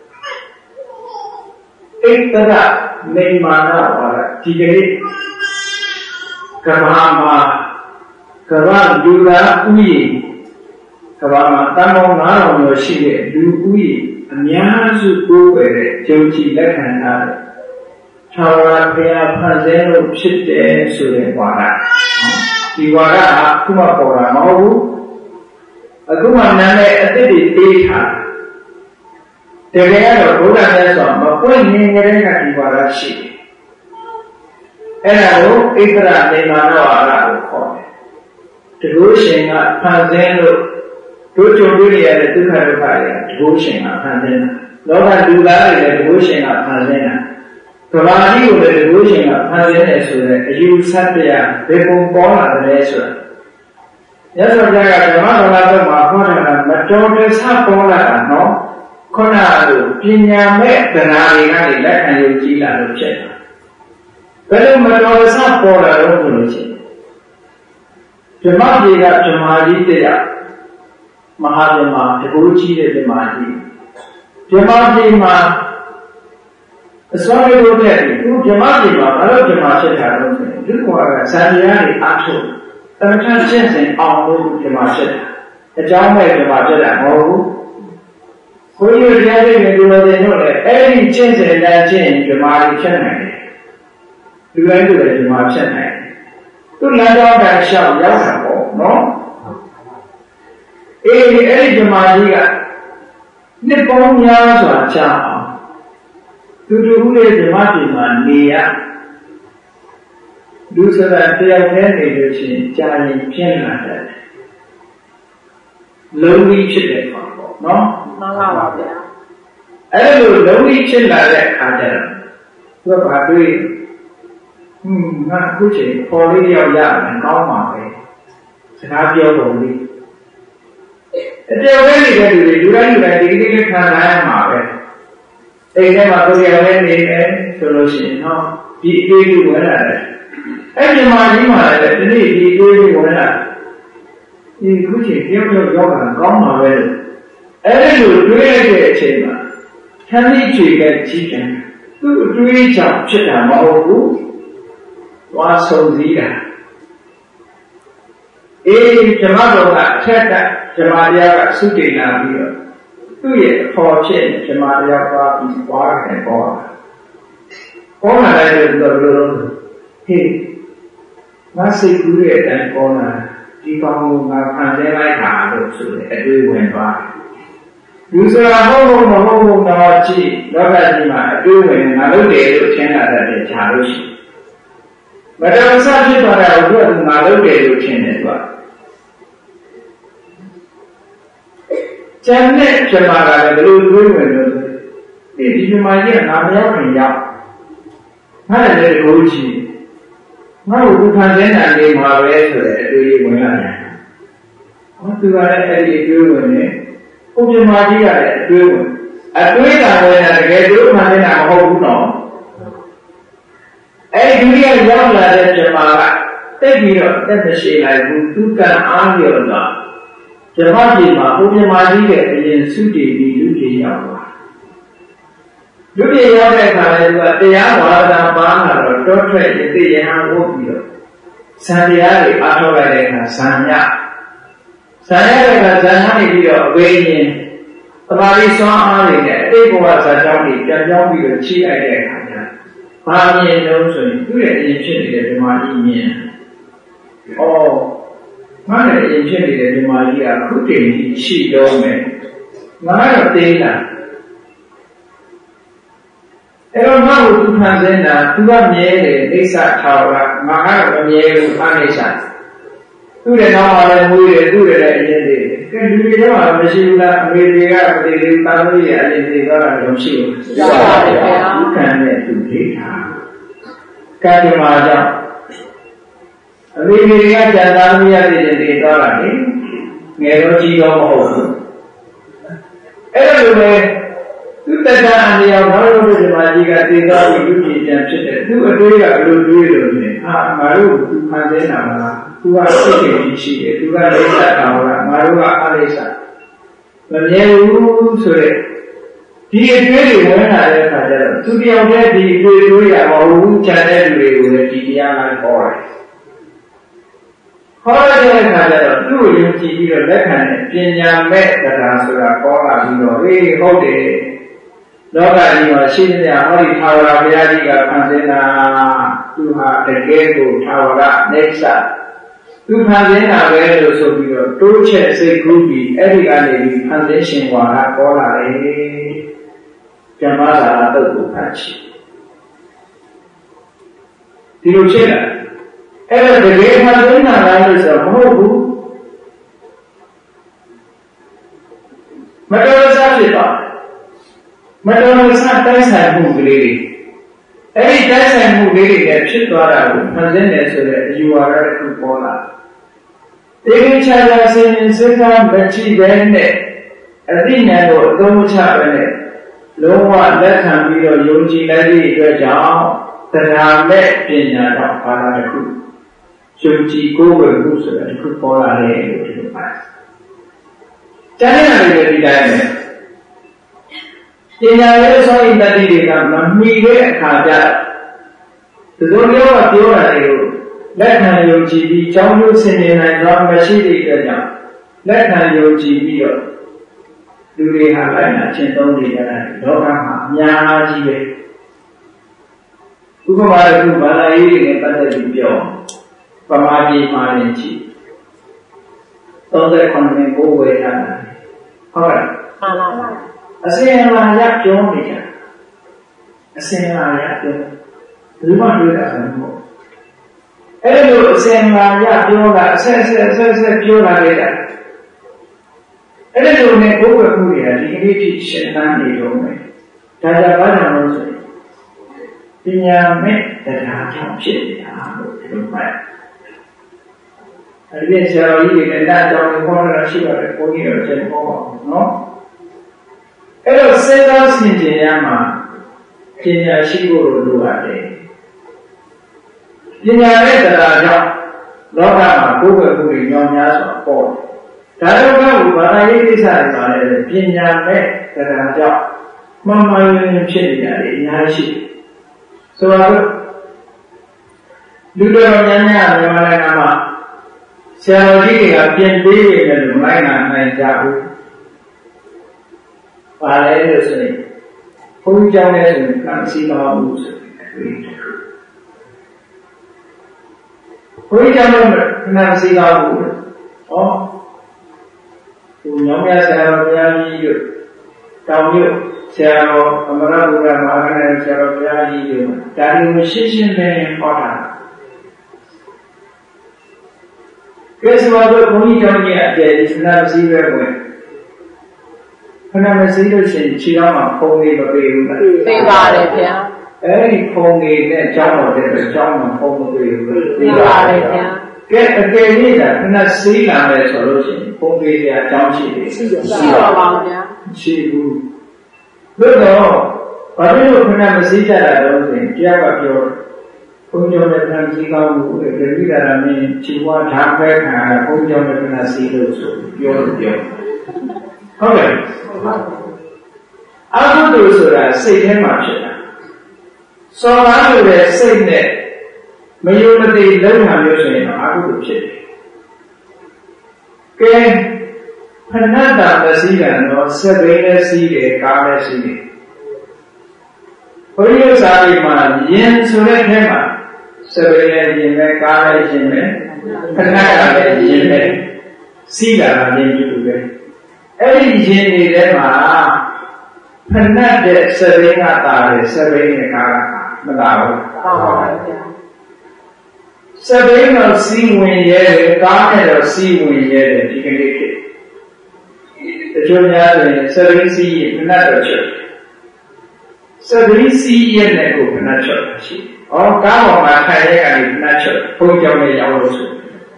အိတ်တရနေမာနာပါဒီကနေ့ကဘာမှာကဘာလူလာဥယျာဉ်ကဘာမှာတန်ပေါင်းငါးထောင်ကျော်ရှိတဲ့လူဥယျာဉ်အများစုကိုယ်ပဲကြုံကြည်လက်ခံထားတယ်ထာဝရဘုရားဖန်ဆင်းလို့ဖြစ်တယ်ဆိုတဲ့ဝါဒဒီဝါဒဟာအခုမှပေါ်တာမဟုတ်ဘူးအခုမှနာမည်အသစ်တွေပေးထားတကယ်တော့ဘုရားမြတ်စွာမပွင့်နေကြတဲ့ကဒီဝါဒရှိတယ်အဲ့ဒါကိုဣတရနေမာနဝါဒကိုခေါ်တယ်တကုရှင်ကဖန်ဆင်းလို့တို့ကြုံတွေ့ရတဲ့ဒုက္ခဒုက္ခတွေကတကုရှင်ကဖန်ဆင်းတာလောကလူသားတွေလည်းတကုရှင်ကဖန်ဆင်းတာကဘာကြီးကိုလည်းတကုရှင်ကဖန်ဆင်းတယ်ဆိုတဲ့အယူဆတရားဘယ်ပုံပေါ်လာတယ်ဆိုတာရသော်ကြကဓမ္မဘာသာတော့မှာဟောတာမတော်တဆပေါ်လာတာနော်ခုနကလိုပညာမဲ့တရားတွေကနေလက်ခံယူကြည့်လာလို့ဖြစ်တာဘယ်လိုမတော်တဆပေါ်လာတော့ဆိုလို့ရှိရင်ဓမ္မကြီးကဓမ္မကြီးတရားမဟာဓမ္မတကူကြီးတဲ့ဓမ္မကြီးဓမ္မကြီးမှာအစွမ်းလေးလို့တဲ့သူဓမ္မကြီးမှာဘာလို့ဓမ္မဖြစ်တာလဲဆိုရင်ဒီကွာကဇာတိရတွေအထုတမထချင်းစဉ်အောင်လို့ဓမ္မဖြစ်တာအကြောင်းမဲ့ဓမ္မဖြစ်တာမဟုတ်ဘူးကိုယ်ရည်တရားတွေနဲ့ဒီလိုတွေတို့လည်းအဲ့ဒီချင်းစဉ်တိုင်းချင်းဓမ္မကြီးဖြစ်နိုင်တယ်လူတိုင်းတို့လည်းဓမ္မဖြစ်နိုင်တယ်သူလမ်းကြောင်းတိုင်းရှောက်ရောက်တာပေါ့နော်အေးအဲ့ဒီဓမ္မကြီးကနှစ်ပေါင်းများစွာကြာအောင်သူတို့လေးဓမ္မကြီးမှာနေရလူစရာတရားနဲ့နေလို့ရှိရင်ကြာရင်ပြင်းလာတယ်လုံးကြီးဖြစ်တယ်ပေါ့နော်မှန်ပါပါဗျာအဲ့လိုလုံးကြီးဖြစ်လာတဲ့အခါကျတော့သူကဘာတွေ့ဟွန်းငါအခုချိန်ပေါ်လေးတယောက်ရမယ်ကောင်းပါပဲစကားပြောပုံလေးအပြောင်းလဲနေတဲ့လူတွေလူတိုင်းလူတိုင်းဒီကိစ္စခံနိုင်ရမှာပဲအိမ်ထဲမှာကိုယ်ရလည်းနေတယ်ဆိုလို့ရှိရင်နော်ဒီအသေးလေးဝင်လာတယ်အဲ့ဒီမှာကြီးမှာလည်းဒီနေ့ဒီအသေးလေးဝင်လာဒီခုချိန်ပြောင်းပြောင်းရောက်တာကောင်းပါပဲအဲ့ဒီလိုတွေးရတဲ့အချိန်မှာခန္ဓာခြေကကြီးတယ်သူ့အတွေးကြောင့်ဖြစ်တာမဟုတ်ဘူးဝါဆုံစည်းတာအေးဓမ္မတော်ကအထက်ကဓမ္မတရားကသုတေနာပြီးတော့သူ့ရဲ့အဖို့ဖြစ်ဓမ္မတရားပါပြီးပွားတယ်ပေါ်တာပေါ်လာတဲ့လူတော်တို့ဟေးငါစိတ်ကူးတဲ့အတိုင်းပေါ်လာဒီကောင်ကငါခံဆင်းလိုက်တာလို့ဆိုတဲ့အတွေ့ဝင်သွားတယ်လူစရာဟုတ်ဟုတ်မဟုတ်ဟုတ်တော့ကြည့်လောကကြီးမှာအတွေ့ဝင်ငါလုပ်တယ်လို့ထင်တာတဲ့ခြားလို့ရှိမတော်ဆဖြစ်သွားတာကိုသူကငါလုပ်တယ်လို့ထင်တယ်သူကကျန်တဲ့ဓမ္မကလည်းဘယ်လိုတွေးဝင်လို့ဒီဒီဓမ္မကြီးကငါမရောက်ခင်ရောက်ငါလည်းဒီလိုကြည့်ငါ့ကိုခံတဲ့နေမှာပဲဆိုတဲ့အတွေ့အဝင်လာတယ်ဟောသူကလည်းအဲ့ဒီအတွေ့ဝင်နေဥပမာကြီးကလည်းအတွေ့ဝင်အတွေ့တာလည်းတကယ်သူခံနေတာမဟုတ်ဘူးနော်အဲ့ဒီဒုတိယရောက်လာတဲ့ဓမ္မကတိတ်ပြီးတော့တက်မရှိလိုက်ဘူးသူကအားလျော်တော့ဓမ္မကြီးမှာဥပမာကြီးရဲ့အရင်သုတေပြီးလူကြီးရောက်သွားလူကြီးရောက်တဲ့အခါလည်းသူကတရားဝါဒပါးလာတော့တောထွက်ရတိယဟန်ဝုတ်ပြီးတော့ဇန်တရားတွေအားထုတ်လိုက်တဲ့အခါဇန်ညဇန်ရတဲ့အခါဇန်ကနေပြီးတော့အဝေးရင်သမာဓိစွမ်းအားတွေနဲ့အတိတ်ဘဝဇာကြောင့်တွေပြန်ပြောင်းပြီးတော့ချိလိုက်တဲ့အခါကျဘာမြင်လို့ဆိုရင်သူ့ရဲ့အရင်ဖြစ်နေတဲ့ဓမ္မကြီးမြင်ဩငါလည်းအရင်ဖြစ်နေတဲ့ဓမ္မကြီးကခုတည်းကြီးရှိတော့မယ်ငါတော့သိတာအဲ့တော့ငါ့ကိုသူခံစင်းတာသူကမြဲတယ်အိဋ္ဌထာဝရငါကတော့မမြဲဘူးအနိစ္စသူ့ရဲ့နောက်မှာလည်းမွေးတယ်သူ့ရဲ့လည်းအရင်သေးတယ်ကဲလူတွေတော့မရှိဘူးလားအမေတွေကပတိလေးတာလို့ရအရင်သေးတော့တာတော့ရှိဘူးရှိပါပါဗျာဒီကံနဲ့သူထိထားကံဒီမှာကြောင့်အမေတွေကကျန်သားမရတဲ့ရင်သေးတော့တာလေငယ်တော့ကြီးတော့မဟုတ်ဘူးအဲ့လိုပဲသူတက္ကရာအနေနဲ့ဘာလို့ဒီမှာကြီးကသေသွားပြီးလူကြီးပြန်ဖြစ်တယ်သူအတွေးကဘယ်လိုတွေးလို့လဲအာငါတို့သူခံနေတာမလားသူကစိတ်ကြီးရှိတယ်သူကလိမ့်တာတော်လားငါတို့ကအလိစ္ဆာမမြဲဘူးဆိုတဲ့ဒီအတွေးတွေဝင်လာတဲ့အခါကျတော့သူပြောင်းတဲ့ဒီအတွေးတွေရမဟုတ်ကြတဲ့လူတွေကိုလည်းဒီတရားကဟောတယ်ဟောတဲ့အခါကျတော့သူ့ကိုယုံကြည်ပြီးတော့လက်ခံတဲ့ပညာမဲ့တရားဆိုတာပေါ်လာပြီးတော့အေးဟုတ်တယ်လောကကြီးမှာရှိတဲ့ဟောဒီသာဝရဘုရားကြီးကဖန်ဆင်းတာသူဟာတကယ်ကိုသာဝရနေဆာသူဖန်ဆင်းတာပဲလို့ဆိုပြီးတော့တိုးချက်စိတ်ကူးပြီးအဲ့ဒီကနေပြီးဖန်ဆင်းရှင်ဝါဒပေါ်လာတယ်ဓမ္မစာတုတ်ကိုဖတ်ချီဒီလိုဖြစ်လာအဲ့ဒါတကယ်ဖန်ဆင်းတာလားလို့ဆိုတော့မဟုတ်ဘူးမတော်တဆဖြစ်သွားမတော်တဆတိုက်ဆိုင်မှုကလေးတွေအဲ့ဒီတိုက်ဆိုင်မှုလေးတွေနဲ့ဖြစ်သွားတာကိုဖန်ဆင်းတယ်ဆိုတဲ့အယူဝါဒတစ်ခုပေါ်လာတေကိချာချာဆင်းရင်စိတ်ကမကြည့်ပဲနဲ့အသိဉာဏ်ကိုအသုံးမချပဲနဲ့လုံးဝလက်ခံပြီးတော့ယုံကြည်လိုက်တဲ့အတွက်ကြောင့်တရားမဲ့ပညာတော့ဘာသာတစ်ခုယုံကြည်ကိုယ်ဝယ်မှုဆိုတာတစ်ခုပေါ်လာတယ်လို့ဒီလိုပါတယ်။တန်းရတဲ့ဒီတိုင်းနဲ့ပညာရေးဆိုရင်တတိတွေကမမီတဲ့အခါကျဒီလိုမျိုးကပြောတာတွေကိုလက်ခံယုံကြည်ပြီးကြောင်းကျိုးဆင်ခြင်နိုင်တော့မရှိတဲ့အတွက်ကြောင့်လက်ခံယုံကြည်ပြီးတော့လူတွေဟာလိုက်နာရှင်းသုံးနေကြတာလောကမှာအများကြီးပဲဥပမာတစ်ခုဘာသာရေးတွေနဲ့ပတ်သက်ပြီးပြောပမာကြီးမှာလည်းကြည့်သုံးတဲ့ခုနှစ်ဘိုးဝေထားတာဟုတ်ကဲ့မှန်ပါပါအစင်လာရပြောနေကြအစင်လာရပြောဒီမှာတွေ့တာမဟုတ်အဲ့လိုအစင်လာရပြောတာအဆက်ဆက်ဆက်ဆက်ပြောလာခဲ့တာအဲ့ဒီလိုနဲ့ဘိုးဝေမှုတွေကဒီကနေ့ထိရှင်းတန်းနေတော့မယ်ဒါကြဘာကြောင့်လဲဆိုရင်ပညာမဲ့တရားကြောင့်ဖြစ်နေတာလို့ပြောမှတ်အဲ့ဒီဆရာတော်ကြီးတွေလည်းဒါကြောင့်ခေါ်ရရှိပါတယ်ကိုကြီးတော့ချက်ပေါ်ပါဘူးနော်အဲ့တော့စေတသာဆင်ခြင်ရမှာပညာရှိဖို့လိုပါတယ်ပညာနဲ့တရားကြောင့်လောကမှာကိုယ်ွယ်မှုတွေညောင်းများစွာပေါ်တယ်ဒါတော့ကဘာသာရေးကိစ္စတွေပါလေပညာနဲ့တရားကြောင့်မှန်မှန်ရင်းဖြစ်နေရတယ်အများကြီးဆိုတော့လူတော်များများမြန်မာနိုင်ငံမှာဆရာတော်ကြီးတွေကပြင်ပေးရတယ်လို့မိုင်းနာနိုင်ကြဘူးပါလေလို့ဆိုရင်ဘုန်းကြီးကျောင်းနဲ့ဆိုရင်ကံစီတော်ဘူးဆိုပြီးဘုန်းကြီးကျောင်းနဲ့ကံစီတော်ဘူးဟောဒီညောင်ရဆရာတော်ဘုရားကြီးတို့တောင်မြို့ဆရာတော်အမရဘုရားမဟာကဏ္ဍဆရာတော်ဘုရားကြီးတို့ဒါတွေကိုရှင်းရှင်းလင်းလင်းဟောတာကဲဆိုတော့ဘုန်းကြီးကျောင်းကြီးအကျယ်ကြီးစနာစီပဲဝင်ခဏမစီလို့ရှိရင်ခြေတော်မှာဖုံးလေးမပေးဘူးလားပေးပါတယ်ဗျာအဲ့ဒီဖုံးလေးနဲ့ကျောင်းတော်တဲ့ကျောင်းမှာဖုံးမပေးဘူးလားပေးပါတယ်ဗျာကဲအကယ်၍ဒါခဏစီးလာတယ်ဆိုလို့ရှိရင်ဖုံးပေးတဲ့အကြောင်းရှိတယ်ရှိပါပါဗျာရှိဘူးဘယ်တော့ဘာလို့ခဏမစီးကြတာလဲဆိုရင်တရားကပြောဘုန်းကြီးနဲ့ခံစည်းကောင်းမှုတွေပြိတ္တာမင်းခြေဝါဓာတ်ပဲခံတာဘုန်းကြီးနဲ့ခဏစီးလို့ဆိုပြောလို့ပြောဟုတ်ကဲ့အကုသိုလ်ဆိုတာစိတ်ထဲမှာဖြစ်တာစော်ကားလို့တဲ့စိတ်နဲ့မယုံမသိလုံးမှာလို့ဆိုရင်တော့အကုသိုလ်ဖြစ်တယ်ကဲဖဏတ္တမစီကံတော့စက်ဘိနဲ့စီးတယ်ကားနဲ့စီးတယ်ဘုရားစာပေမှာယင်ဆိုတဲ့ထဲမှာစက်ဘိနဲ့ယင်ပဲကားနဲ့ယင်ပဲဖဏတ္တလည်းယင်ပဲစီးတာလည်းယင်တူပဲအဲ့ဒီယင်တွေထဲမှာဖဏတ်တဲ့စရိငါတာတဲ့စရိနဲ့ကာကမတာဘူးဟုတ်ပါဘူးဗျာ Seven of sea wind yet, garnet of sea wind yet, you can get it. The junior seven sea another church. Seven sea and a good natural. All cow my kayak and natural. Put your way also.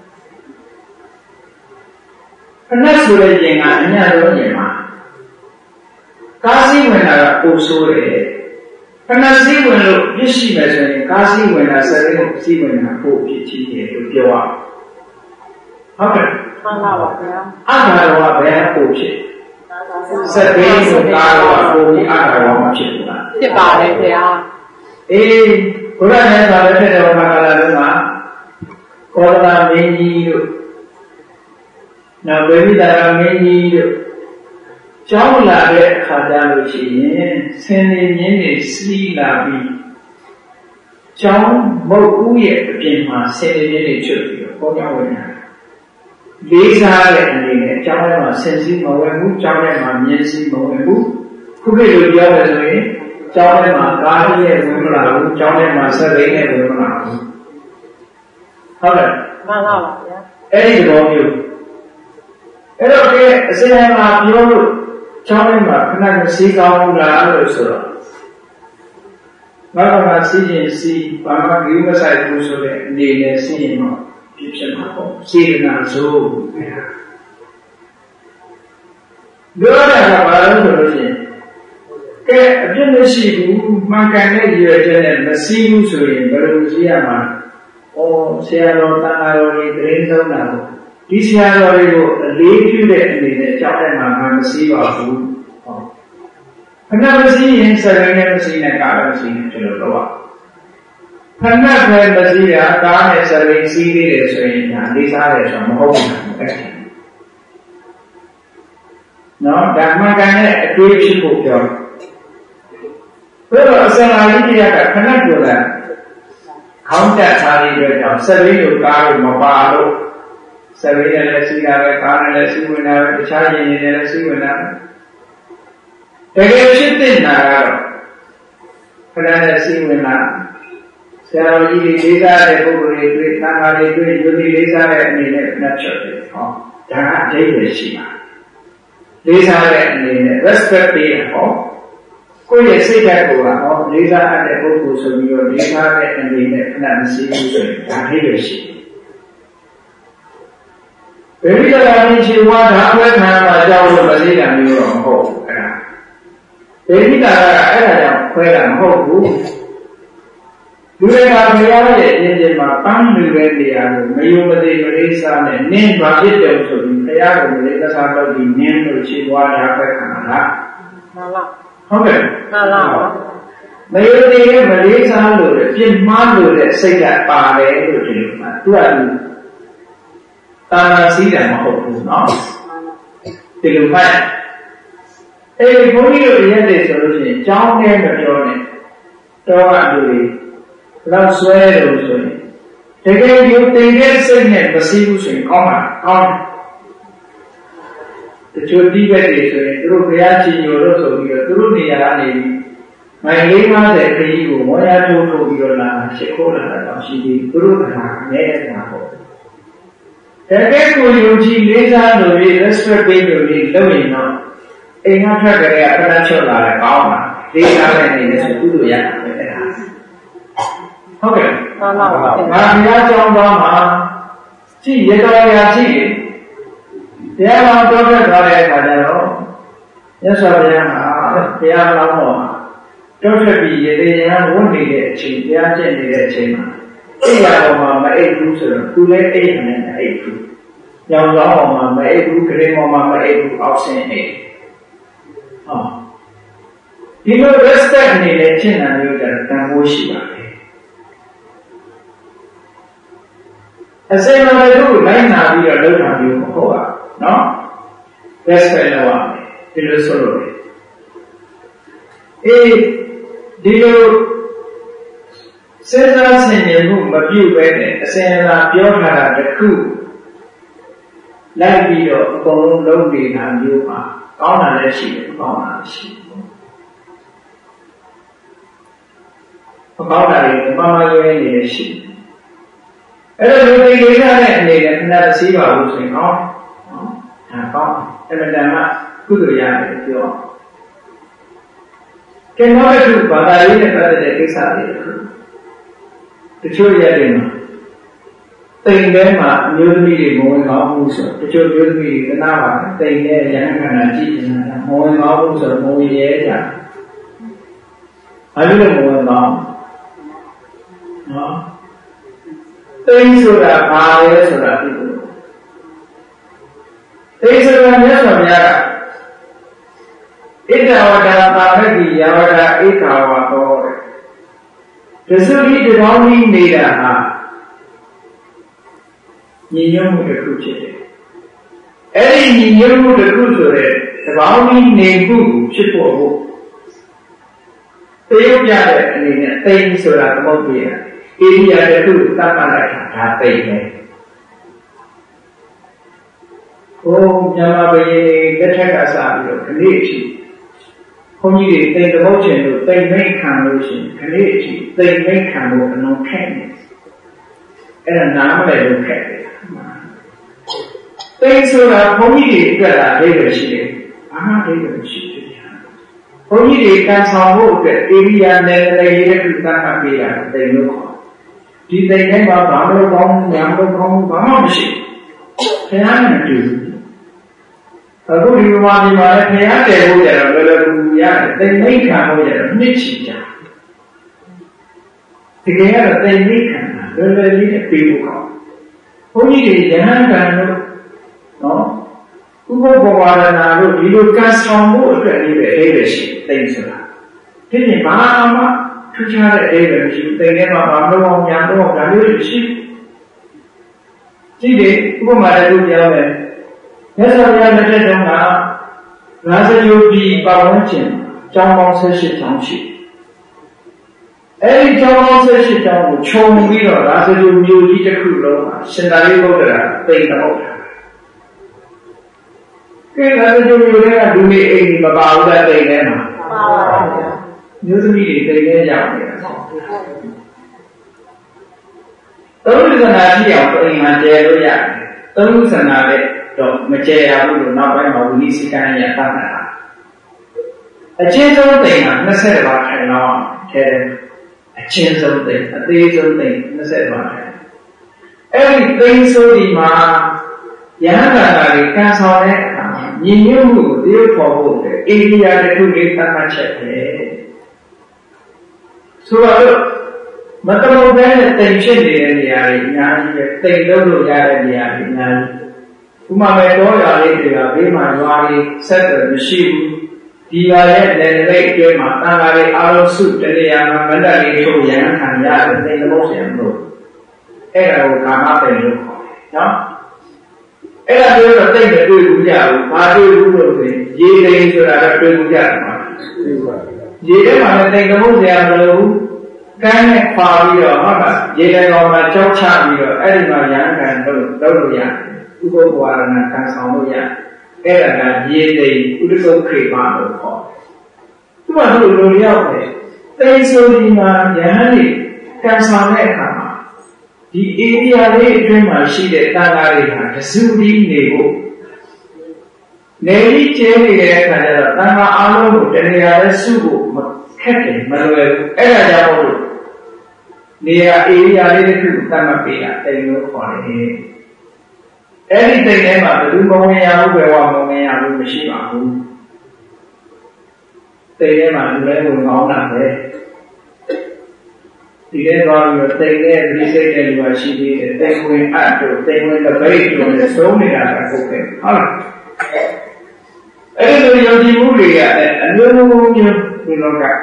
And that's what I think I know. Kasi when I also read. And I see when you see me, Kasi when I say, see when I hope you to go up. Okay. I don't know where I it. Said they to God or the other one. Eh, could I have a letter of Magalama? Call I may need you. Now, baby, that I may need you. John Labet Hadaluchi, sending in a sea labi. John Mokuye became my sending in a church. These are the John Sensi Moemu, John Yancy Moemu, who will be other way, John Magadi and Wimla, John Masarin and Wimla. However, any of you. Okay, say I'm your. Challenge my connect see down the other. Not see see, but not give us I do so that they see him. See the so. Good about the okay, I didn't see who man can make you a the sea who's doing, but it was Yama. Oh, say I don't know, drains down now. This year, I will leave you there in the chapter and receive our food. I never see him, so I never seen a car seen to the lower. I never see a car as a series and these are some home. No, that man can a creation book job. Well, so I need to connect with that. Count that Harry job, seven you car with Mapalo. Seven and see our car and see when I was charging in and see when I the game in Nara. And I see when I say, I'll eat these are the Google, not only doing these are the natural. Oh, they're not David Shima. These are the respect the home. Could you say that? Oh, these are the Google, so you these are the Nancy, David Shima. Very good, you want to have a time I don't know and you're on hope. Very good, I am hope. You have a reality in my family when they are Mayumadi Marisa and name Rajit also in Kayaka, let us have the name of Chihuahua Canada. Okay. Mayumadi Marisa, Jim Mandu, say that by the I see them hope not. They will find. A body of the end solution, John and the journey. Don't love swear also. Again, you think there's a solution, comma, come. The two debates through reality, you also through the reality. My name was a pretty good one. I told you, Shikola, she did through the the get to you, later, the respect you living now. In a track, a financial like Alma, these are any to ya. Okay. Maria John Bama, see, you don't see. They are not daughter, Padero. Yes, I am no more. Daughter be, they are only a chief, they are generally a chamber. They are my eight loser, who let eight and eight. Young law, my eight who claim on my eight outside eight. Oh. You know, respect me, let you know that I'm worshiping. I say, when I do, I now be a little of you before. No? Respect the one, philosophy. Eh, do you? Says in your room, but you went saying that you're not the coup. Like you go lonely and you are on a sheep, on a sheep. About a mama, you ain't a sheep. အဲ့တော့ဒီကိစ္စနဲ့အနေနဲ့ခဏစီးပါလို့ဆိုရင်ဟောဒါပေါ့အဲ့ဒါမှကုသိုလ်ရတယ်ပြောကဲနောက်တစ်ခုဘာသာရေးနဲ့ပတ်သက်တဲ့ကိစ္စတွေတချို့ရတယ်မှာတိမ်ထဲမှာအမျိုးသမီးတွေမဝင်ကောင်းဘူးဆိုတချို့မျိုးသမီးတွေတနာပါတိမ်ထဲရဟန်းခန္ဓာကြည့်နေတာမဝင်ကောင်းဘူးဆိုတော့မဝင်ရဲကြအဲ့လိုမဝင်ကောင်းနော်တိမ်ဆိုတာဘာလဲဆိုတာသိလို့တိမ်ဆိုတာမြတ်စွာဘုရားကဣဒဝဒပါရတိယဝဒဧကဝါဟောတဲ့တသုတိတပေါင်းကြီးနေတာဟာညီညွတ်မှုတစ်ခုဖြစ်တယ်။အဲ့ဒီညီညွတ်မှုတစ်ခုဆိုတဲ့တပေါင်းကြီးနေမှုကိုဖြစ်ပေါ်ဖို့တရုပ်ပြတဲ့အနေနဲ့တိမ်ဆိုတာသမုတ်ပြရဣရိယာတစ်ခုသတ်မှတ်လိုက်တာဒါတိမ်ပဲ။ဟိုမြန်မာပြည်လက်ထက်ကစပြီးတော့ခဏအထိဘုန်းကြီးတွေတိမ်သမုတ်ခြင်းလို့တိမ်မိတ်ခံလို့ရှိရင်ခဏအထိတိမ်မိတ်ခံလို့အလုံးခက်နေ။အဲ့ဒါနားမလည်လို့ခက်တယ်။တိမ်ဆိုတာဘုန်းကြီးတွေအတွက်အဓိပ္ပာယ်ရှိတယ်။အားအဓိပ္ပာယ်ရှိတယ်။ဘုန်းကြီးတွေကံဆောင်ဖို့အတွက်ဧရိယာနယ်လည်းရတဲ့သူသတ်မှတ်ပေးတာတိမ်လို့ခေါ်။ဒီတိမ်ထဲမှာဘာလို့ကောင်းညာလို့ကောင်းဘာမှမရှိ။ဘုရားနဲ့တူ။အခုဒီမှာဒီမှာလည်းဘုရားတည်ဖို့ကြတော့လည်းလည်းရတယ်တိမ်မိတ်ခံဖို့ကြတော့နှစ်ချီကြ။ဒီကဲကတော့တိမ်မိတ်ခံတာလည်းလည်းလေးနဲ့ပြေဖို့ကောင်း။ဘုန်းကြီးတွေယဟန်ကံတို့နော်ဥပ္ပဘဝရဏတို့ဒီလိုကံဆောင်မှုအတွက်လေးပဲအဲ့ဒါရှိတိမ်ဆိုတာဒီနေ့ဘာမှထူးခြားတဲ့အဲ့ဒါမရှိဘူးတိမ်ထဲမှာဘာလို့အောင်ညာတော့ဒါမျိုးရှိကြည့်တယ်ဥပမာတစ်ခုပြောမယ်မြတ်စွာဘုရားလက်ထက်တုန်းကရာဇဂိုပြည်ပတ်ဝန်းကျင်ကျောင်းပေါင်း၁၈ကျောင်းရှိအဲ့ဒီကျောင်းပေါင်း၁၈ကျောင်းကိုခြုံပြီးတော့ရာဇဂိုမြို့ကြီးတစ်ခုလုံးမှာရှင်သာရိပုတ္တရာတိမ်တော်တာကဲရာဇဂိုမြို့တွေကလူတွေအိမ်ကြီးမပါဘူးတဲ့တိမ်ထဲမှာပါပါဗျာမြို့သမီးတွေတိမ်ထဲရောက်နေတာသုံးသနာရှိအောင်အိမ်မှာကျဲလို့ရတယ်သုံးသနာတဲ့တော့မကျဲရဘူးလို့နောက်ပိုင်းမှာဝိနည်းစိကံရတတ်တာအချင်းဆုံးတိမ်မှာ၂၀ပါးထိုင်တော့ထဲတယ်အချင်းဆုံးတိမ်အသေးဆုံးတိမ်၂၀ပါးထိုင်အဲ့ဒီတိမ်ဆိုဒီမှာယဟန်တာတွေကံဆောင်တဲ့အခါမှာညီညွတ်မှုကိုတည်ပေါ်ဖို့လေအိန္ဒိယတစ်ခုလေးသတ်မှတ်ချက်ပဲဆိုတော့မတမုတ်ပဲနဲ့တိမ်ဖြစ်နေတဲ့နေရာတွေအများကြီးပဲတိမ်လုံးလို့ရတဲ့နေရာတွေအများကြီးဥမာပဲတော့ရလေးတွေကဘေးမှာရွာတွေဆက်တယ်မရှိဘူးဒီရွာရဲ့နယ်နိမိတ်အတွင်းမှာတန်ခါတွေအားလုံးစုတနေရာမှာမန္တလေးထုတ်ရန်ခံရတယ်တိမ်သမုတ်ရှင်လို့အဲ့ဒါကိုကာမပင်လို့ခေါ်တယ်နော်အဲ့ဒါပြောတော့တိတ်မတွေ့ဘူးကြဘူးဘာတွေ့ဘူးလို့ဆိုရင်ရေလိမ်ဆိုတာတော့တွေ့ဘူးကြတယ်မှာရေထဲမှာလည်းတိမ်သမုတ်ဆရာမလို့ဘူးကမ်းနဲ့ခွာပြီးတော့ဟုတ်လားရေထဲကောင်မှာကြောက်ချပြီးတော့အဲ့ဒီမှာရဟန်းခံလို့လုပ်လို့ရတယ်ဥပ္ပဝါရဏကံဆောင်လို့ရအဲ့ဒါကရေလိမ်ဥဒ္ဒုခေပါလို့ခေါ်သူကလို့လိုရောက်တယ်တိမ်ဆိုဒီမှာရဟန်းတွေကံဆောင်တဲ့အခါမှာဒီဧရိယာလေးအတွင်းမှာရှိတဲ့တန်ခါတွေဟာတစုတည်းနေဖို့နေပြီးကျဲနေတဲ့အခါကျတော့တန်ခါအားလုံးကိုတနေရာနဲ့စုဖို့ခက်တယ်မလွယ်ဘူးအဲ့ဒါကြောင့်မို့လို့နေရာဧရိယာလေးတစ်ခုတတ်မှတ်ပေးတာတိမ်လို့ခေါ်တယ်အဲ့ဒီတိမ်ထဲမှာဘယ်သူမဝင်ရဘူးဘယ်ဝမဝင်ရဘူးမရှိပါဘူးတိမ်ထဲမှာလူလဲဝင်ကောင်းတာပဲဒီထဲသွားပြီးတော့တိမ်နဲ့ဒီစိတ်နဲ့လူပါရှိသေးတယ်တိမ်ဝင်အပ်တို့တိမ်ဝင်တပိတ်တို့နဲ့သုံးနေတာကဟုတ်ကဲ့ဟုတ်လားအဲ့ဒီလိုယုံကြည်မှုတွေကအမျိုးမျိုးမျိုးဒီလောက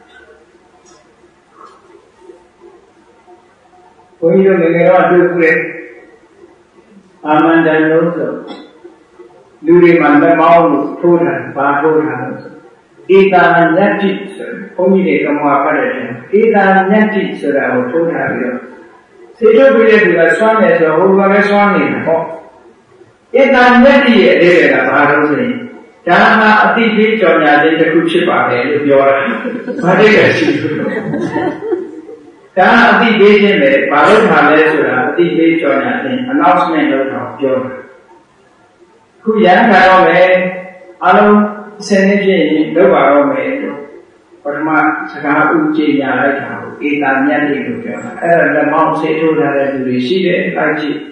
ဘုန်းကြီးတို့ငယ်ငယ်တော့တွေ့ဘူးလေအာမန္တန်လို့ဆိုလူတွေမှာလက်မောင်းလို့ထိုးတာဘာထိုးတာလို့ဆိုဧတာညတ္တိဆိုဘုန်းကြီးတွေကမှာဖတ်တယ်ဧတာညတ္တိဆိုတာကိုထိုးထားပြီးတော့စေတုပ်ပြည့်တဲ့သူကစွမ်းတယ်ဆိုတော့ဟိုကလည်းစွမ်းနေတာဟောဧတာညတ္တိရဲ့အဓိပ္ပာယ်ကဘာလို့ဆိုရင်ဒါဟာအတိအကျကြော်ညာခြင်းတစ်ခုဖြစ်ပါတယ်လို့ပြောတာဘာတိတ်ကရှိဘူးဒါအတိပေးခြင်းပဲဘာလို့ထားလဲဆိုတာအတိပေးကြောညာခြင်း announcement လုပ်တော့ပြောတာခုရန်ခါတော့မယ်အလုံးစနေပြည့်ရင်လုပ်ပါတော့မယ်လို့ပထမစကားဥကြေညာလိုက်တာကိုဧတာမြတ်လေးလို့ပြောတာအဲ့ဒါလက်မောင်းဆေးထိုးထားတဲ့လူတွေရှိတယ်လိုက်ကြည့်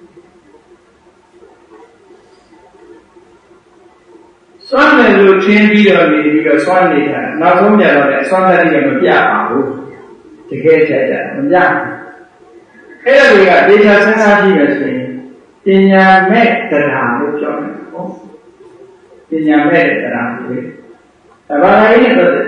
စွမ်းတယ်လို့ထင်ပြီးတော့နေပြီးတော့စွမ်းနေတာနောက်ဆုံးကြတော့လည်းစွမ်းတဲ့တိကမပြပါဘူးတကယ်ချက်ချက်မပြအဲ့ဒါတွေကဒေချာစဉ်းစားကြည့်မယ်ဆိုရင်ပညာမဲ့တရားလို့ပြောတယ်ဟုတ်ပညာမဲ့တရားလို့ဒါပါလိုက်နေတော့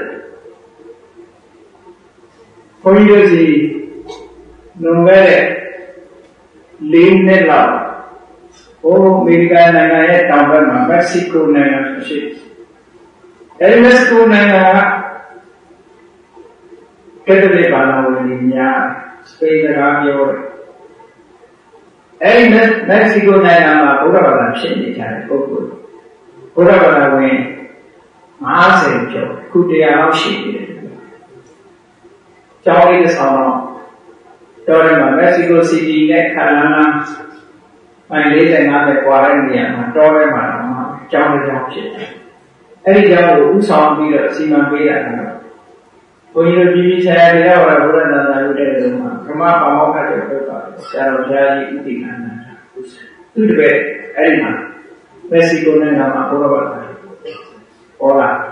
ဘုန်းကြီးတို့စီလွန်ခဲ့တဲ့လေးနှစ်လောက်ဟိုအမေရိကန်နိုင်ငံရဲ့တောင်ဘက်မှာမက္ကဆီကိုနိုင်ငံရှိအဲဒီမက္ကဆီကိုနိုင်ငံကကက်သလစ်ဘာသာဝင်တွေများစပိန်စကားပြောတယ်အဲဒီမက္ကဆီကိုနိုင်ငံမှာဘုရားဘာသာဖြစ်နေကြတဲ့ပုဂ္ဂိုလ်ဘုရားဘာသာဝင်၅၀ကျော်ခုတရားလောက်ရှိတယ်ကျောင်းလေးတစ်ဆောင်တော့တော်တယ်မှာမက္ကဆီကိုစီတီနဲ့ခါလာနာမိုင်လေးဆယ်ငါးဆယ်ကွာတဲ့နေရာမှာတော်တယ်မှာကျောင်းလေးကျောင်းဖြစ်တယ်အဲ့ဒီကျောင်းကိုဥဆောင်ပြီးတော့စီမံပေးရတာဘုန်းကြီးတို့ပြည်ပြည်ဆိုင်ရာတွေတော့ဘုရားသာသနာ့ရေးတဲ့တုန်းမှာဓမ္မပါမောက္ခတွေပြောတာဆရာတော်ဘုရားကြီးဥတည်ခံတာသူတပည့်အဲ့ဒီမှာမက္ကဆီကိုနိုင်ငံမှာဘုရားဘာသာဟောလာ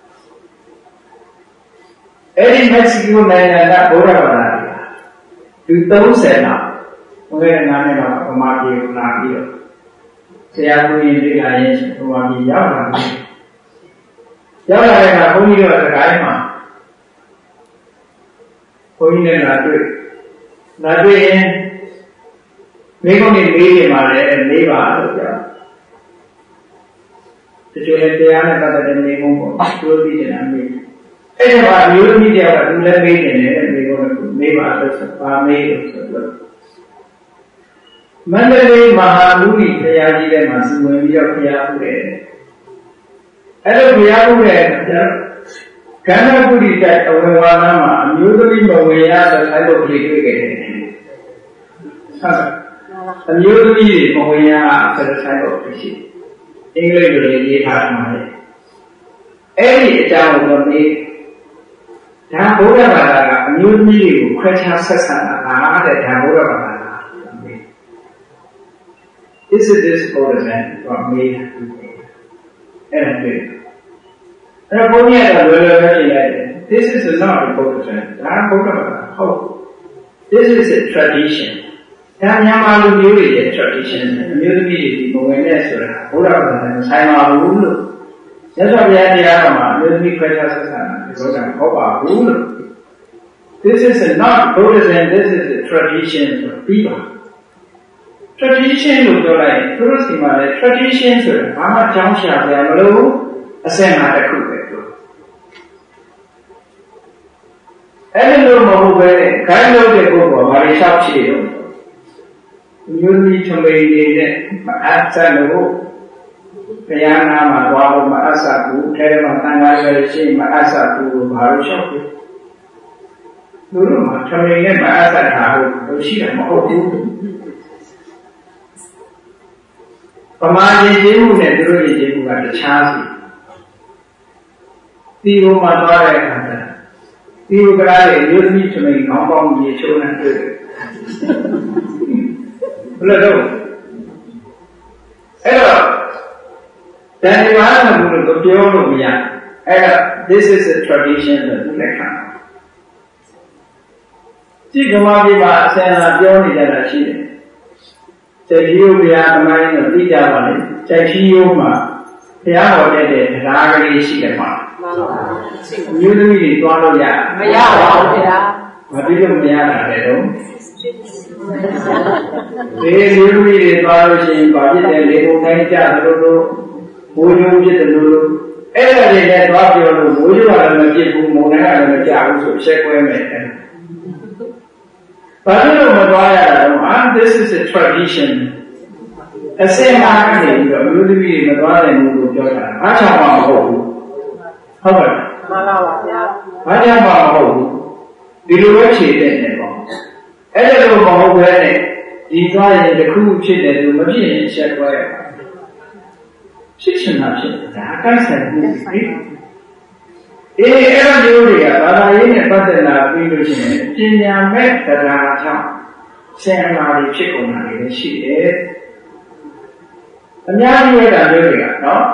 အဲ့ဒီမက္ကဆီကိုနိုင်ငံကဘုရားဘာသာလူသုံးဆယ်လောက်ဘုရားနာမည်မှာဗမာပြည်ကိုလာပြီးတော့ဆရာဘုရင်လေးလာရင်ဗမာပြည်ရောက်လာတယ်ရောက်လာတဲ့အခါဘုန်းကြီးတို့ကတိုင်းမှာဘုန်းကြီးနဲ့လာတွေ့လာတွေ့ရင်မိကုန်းနေလေးနေမှာလည်းနေပါလို့ပြောတချို့လည်းတရားနဲ့ပတ်သက်တဲ့မိကုန်းပေါ့သူတို့သိတယ်အမေအဲ့ဒီမှာမျိုးသမီးတယောက်ကသူလည်းမေးတယ်လေမိကုန်းကမေးပါလို့ဆိုပါမေးလို့ဆိုတော့မန္တလေးမဟာမုနိဘုရားကြီးထဲမှာစုဝင်ပြီးတော့ဘုရားဥတယ်အဲ့လိုဘုရားဥတဲ့ကန္နပုရိတိုက်အဝင်ဝါဒမှာအမျိုးသမီးမဝင်ရဆိုဆိုင်လို့ပြေတွေ့ခဲ့တယ်ဟုတ်အမျိုးသမီးတွေမဝင်ရဆိုဆိုင်လို့ရှိအင်္ဂလိပ်လိုရေးထားတာမှာလေအဲ့ဒီအကြောင်းကိုမေးဒါဘုရားဘာသာကအမျိုးသမီးတွေကိုခွဲခြားဆက်ဆံတာလားတဲ့ဒါဘုရားဘာသာIs it this Protestant or me? And this is not a Protestant. This is a tradition. That Yamalu knew it a tradition. The music when they said, "Hold up, I'm a rule." That's what we had the Yama, music questions because I'm over rule. This is not Protestant, this is a tradition of people. Tradition လို့ပြောလိုက်သူတို့စီမှာလည်း tradition ဆိုတာဘာမှကြောင်းရှာပြမလို့အစင်မှာတစ်ခုပဲပြောအဲ့ဒီလိုမဟုတ်ပဲခိုင်းလို့တဲ့ပုဂ္ဂိုလ်ဘာတွေလျှောက်ဖြေလို့မျိုးကြီးထမိန်နေနဲ့မအပ်စလို့ဘုရားနာမှာသွားလို့မအပ်စဘူးထဲထဲမှာတန်ခါရရှိမအပ်စဘူးလို့ဘာလို့လျှောက်လဲလူတို့မှာထမိန်နဲ့မအပ်စတာလို့ရှိတယ်မဟုတ်ဘူးပမာရည်ခြင်းမှုနဲ့သူတို့ရည်ခြင်းမှုကတခြားစီဒီဘုံမှာသွားတဲ့အခါကျဒီဥက္ကရာရဲ့ရိုးသမီးထမိန်ခေါင်းပေါင်းရေချိုးနေတွေ့တယ်ဘယ်လိုတော့အဲ့တော့တန်ဒီမာနဘူးလို့ပြောလို့မရအဲ့တော့ this is a tradition လို့လက်ခံဒီကမာပြည်မှာအစံလာပြောနေကြတာရှိတယ်ใจที่ဘုရားသမိုင်းကိုသိကြပါလေใจที่ရိုးမှာဘုရားဟောတဲ့တရားကလေးရှိတယ်မှာမှန်ပါပါမျိုးသမီးတွေတွားလို့ရမရပါဘူးဗျာမပြီးလို့မရတာလေတော့ဒီမျိုးသမီးတွေတွားလို့ရှိရင်ဘာဖြစ်လဲလေပုံတိုင်းကြသလိုလိုဘိုးကျိုးဖြစ်တယ်လို့အဲ့ဒါတွေလည်းတွားပြောလို့ဘိုးကျိုးကလည်းမဖြစ်ဘူးမုံတိုင်းကလည်းမကြဘူးဆိုရှက်ကွဲမယ်ဘာလို့မသွားရတာလဲ this is a tradition အစင်မှာနေပြီးတော့မျိုးသမီးတွေမသွားတယ်လို့ပြောတာအားချောင်းမှာမဟုတ်ဘူးဟုတ်ကဲ့မှန်ပါပါဗျာဘာကြောင့်မှမဟုတ်ဘူးဒီလိုပဲဖြေတဲ့နေပါအဲ့ဒါလိုမဟုတ်ဘဲနဲ့ဒီသွားရင်တစ်ခုဖြစ်တယ်လို့မဖြစ်ရင်ချက်သွားရဖြစ်ချင်တာဖြစ်ဒါအတိုင်းဆိုင်မှုလေအေးအဲ့လိုမျိုးတွေကဘာသာရေးနဲ့ပတ်သက်လာပြီးလို့ရှိရင်ပညာမဲ့တရားကြောင့်ဆင်အလာတွေဖြစ်ကုန်တာတွေရှိတယ်အများကြီးရဲ့တာမျိုးတွေကနော်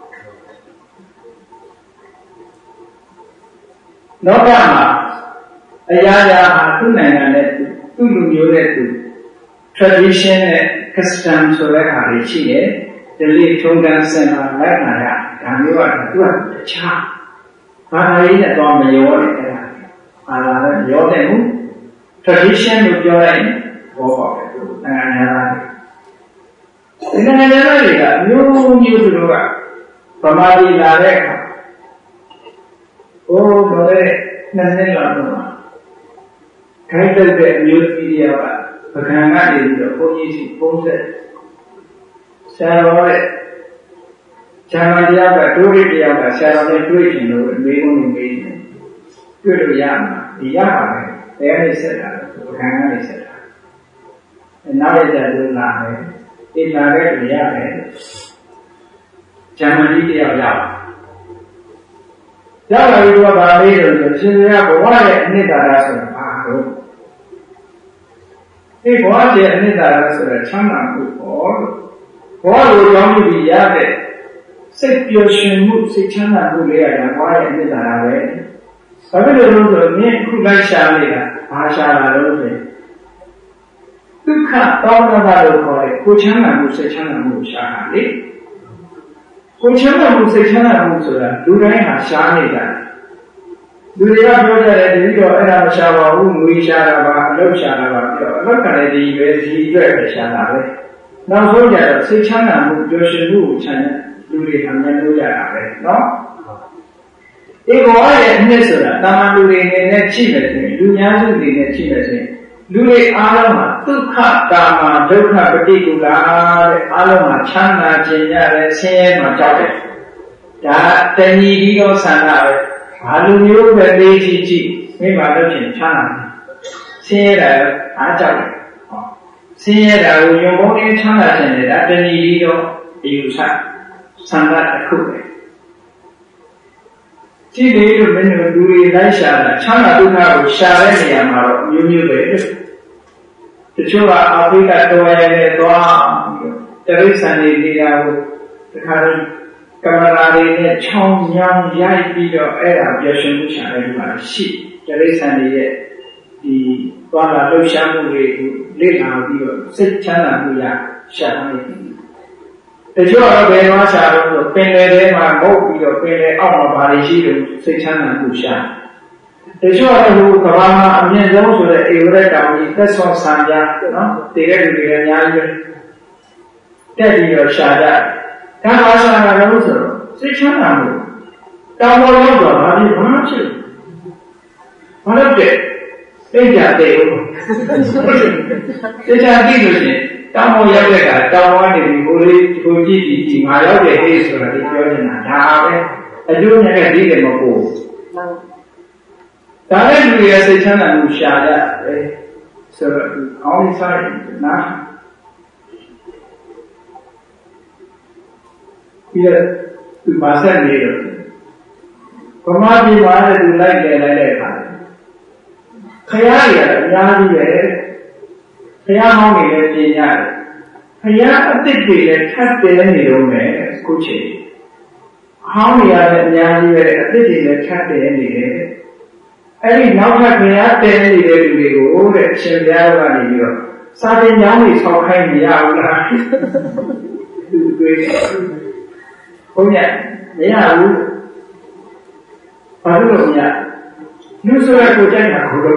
လောကမှာအရာရာဟာသူ့နိုင်ငံနဲ့သူ့လူမျိုးနဲ့သူ tradition နဲ့ custom ဆိုတဲ့ဟာတွေရှိတယ်ဒီလေထုံးတမ်းစင်လာလိုက်လာရဒါမျိုးကသူကတခြားဘာသာရေးနဲ့တော့မရောတဲ့အဲ့ဒါဘာသာနဲ့ရောတဲ့ဘူး tradition လို့ပြောလိုက်ရင်ဘောပါပဲသူနိုင်ငံသားတွေဒီနိုင်ငံသားတွေကမျိုးမျိုးသူတို့ကဗမာပြည်လာတဲ့အခါဟိုတော့တဲ့နှစ်နှစ်လောက်တော့ခိုင်းတဲ့မျိုးစီးရပါပကံကနေပြီးတော့ဘုန်းကြီးစီပုံစံဆရာတော်ရဲ့ဇာမတရားကဒုရိတရားကဆရာတော်နဲ့တွေ့ချင်လို့အမေကုန်နေမေးတယ်တွေ့လို့ရမှာဒီရပါပဲတရားနဲ့ဆက်တာပကံကနေဆက်တာနောက်ရတဲ့လူလာတယ်အိမ်လာတဲ့လူရတယ်ဇာမတိတရားရပါရလာပြီးတော့ဗာလေးလို့ဆိုရှင်ရဘဝရဲ့အနှစ်သာရဆိုတာဘာလို့ဒီဘဝရဲ့အနှစ်သာရဆိုတာချမ်းသာမှုပေါ့ဘဝလိုကြောင်းပြီးရတဲ့စိတ်ပျော်ရွှင်မှုစိတ်ချမ်းသာမှုလေးကဘဝရဲ့အနှစ်သာရပဲဘာဖြစ်လို့လဲဆိုတော့မြင်ခုလိုက်ရှာနေတာဘာရှာလာလို့ဆိုရင်ဒုက္ခတောင်းတလို့ခေါ်တဲ့ကိုချမ်းသာမှုစိတ်ချမ်းသာမှုရှာတာလေကိုချမ်းသာမှုစိတ်ချမ်းသာမှုဆိုတာလူတိုင်းဟာရှားနေကြတယ်လူတွေကပြောကြတယ်ဒီတော့အဲ့ဒါမရှားပါဘူးငွေရှားတာပါအလုပ်ရှားတာပါပြီးတော့အလုပ်ကလည်းဒီပဲဒီအတွက်ပဲရှားတာပဲနောက်ဆုံးကြတော့စိတ်ချမ်းသာမှုပျော်ရွှင်မှုကိုချမ်းလူတွေအများလို့ကြတာပဲနော်ဒီဘဝရဲ့အနှစ်ဆိုတာတာမန်လူတွေအနေနဲ့ကြည့်မယ်ဆိုရင်လူများစုတွေနဲ့ကြည့်မယ်ဆိုရင်လူတွေအားလုံးဟာဒုက္ခကာမဒုက္ခပฏิကူလာတဲ့အားလုံးဟာချမ်းသာခြင်းရတယ်ဆင်းရဲမှာကြောက်တယ်ဒါတဏှီပြီးတော့ဆန္ဒပဲဘာလူမျိုးပဲလေးကြည့်ကြည့်မိမလို့ချင်းချမ်းသာဆင်းရဲတာအားကြောက်တယ်ဟောဆင်းရဲတာကိုယုံပုံနဲ့ချမ်းသာခြင်းနဲ့ဒါတဏှီပြီးတော့အယူဆဆန္ဒတစ်ခုပဲကြည့်လေလို့မင်းတို့လူတွေလိုက်ရှာတာချမ်းသာဒုက္ခကိုရှာတဲ့နေရာမှာတော့မျိုးမျိုးပဲတချို့ကအာဖရိကတော်ရဲနဲ့သွားတရိษံတွေနေတာကိုတခါတော့ကင်မရာတွေနဲ့ချောင်းညောင်းရိုက်ပြီးတော့အဲ့ဒါပျော်ရွှင်မှုရှာတဲ့လူကရှိတရိษံတွေရဲ့ဒီသွားလာလှုပ်ရှားမှုတွေကိုလေ့လာပြီးတော့စိတ်ချမ်းသာမှုရရှာနေတယ်တချို့တော့ဘယ်မှာရှာလို့ဆိုပင်လယ်ထဲမှာငုတ်ပြီးတော့ပင်လယ်အောက်မှာဘာတွေရှိလို့စိတ်ချမ်းသာမှုရှာတချို့ကတော့ဟိုကဘာမှာအမြင့်ဆုံးဆိုတဲ့ဧဝရတောင်ကြီးသက်ဆောင်ဆံပြနော်တည်တဲ့လူတွေလည်းအများကြီးပဲတက်ပြီးတော့ရှာကြဒါပါရှာတာလို့ဆိုတော့စိတ်ချမ်းသာမှုတောင်ပေါ်ရောက်တော့ဘာဖြစ်ဘာဖြစ်ဘာလို့တဲ့သိကြတဲ့ဟုတ်သိကြသိလို့ရှိရင်တောင်ပေါ်ရောက်တဲ့ကတောင်ပေါ်နေပြီးကိုလေးကိုကြည့်ကြည့်ကြည့်ငါရောက်တဲ့ဟေးဆိုတာဒီပြောနေတာဒါပဲအကျိုးနဲ့ဒီတယ်မဟုတ်ဒါလည်းလူရဲ့စိတ်ချမ်းသာမှုရှာရတယ်ဆိုတော့အောင်းဆိုင်နာပြီးတော့သူပါဆက်နေတော့ဗမာပြည်မှာလည်းသူလိုက်တယ်လိုက်တဲ့အခါခရားတွေကအများကြီးပဲခရားဟောင်းတွေလည်းပြင်ရတယ်ခရားအစ်စ်တွေလည်းထပ်တယ်နေတော့မယ်ခုချိန်ဟောင်းတွေလည်းအများကြီးပဲအစ်စ်တွေလည်းထပ်တယ်နေတယ်အဲ့ဒီနောက်ထပ်ခရားတယ်နေတဲ့လူတွေကိုတဲ့အရှင်ဘုရားကနေပြီးတော့စာသင်ကျောင်းတွေဆောက်ခိုင်းမရဘူးလားသူတွေ့ဘုန်းကြီးမရဘူးဘာလို့လဲမရလူဆိုရကိုကြိုက်တာကိုတော့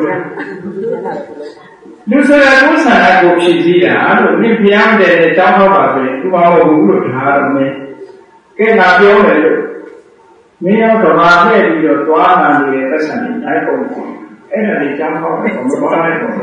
လူဆိုရကိုဆန္ဒကိုဖြည့်စည်းတာလို့မြင်ဖျားတဲ့တောင်းတော့ပါဆိုရင်သူမဟုတ်ဘူးလို့ထားတော့မယ်ကဲငါပြောတယ်လို့မင်းရောကဘာနဲ့ပြီးတော့သွားလာနေတဲ့သက်ဆံတွေနိုင်ပုံပေါ့အဲ့ဒါလေးကြောင်းဟောတယ်မပေါ်နိုင်ဘူး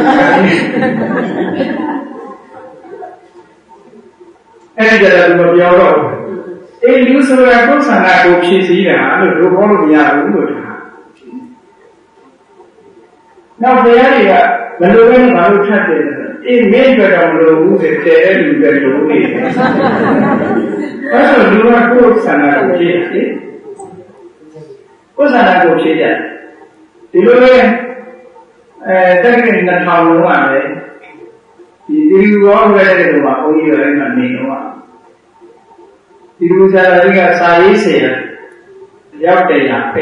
အဲ့ဒီကြတော့သူပြောတော့အေးလူဆိုရကိုဆန္ဒကိုဖြည့်စည်းတာလို့တို့ဘောလို့မရဘူးလို့ထားနောက်ဘုရားတွေကမလိုပဲဘာလို့ထပ်တယ်အေးမင်းအတွက်တော့မလိုဘူးတဲ့တဲ့လူတွေလိုနေတယ်အဲ့ဆိုလူကကိုယ်ဆန္ဒကိုဖြည့်တယ်ကိုယ်ဆန္ဒကိုဖြည့်တယ်ဒီလိုပဲအဲတက္ကသိုလ်နှစ်ထောင်လုံးကလည်းဒီဒီလူရောခဲ့တဲ့လူကဘုန်းကြီးတွေအဲ့မှာနေတော့ဒီလူစားတော်ကြီးကစာရေးဆရာရောက်တယ်ရပဲ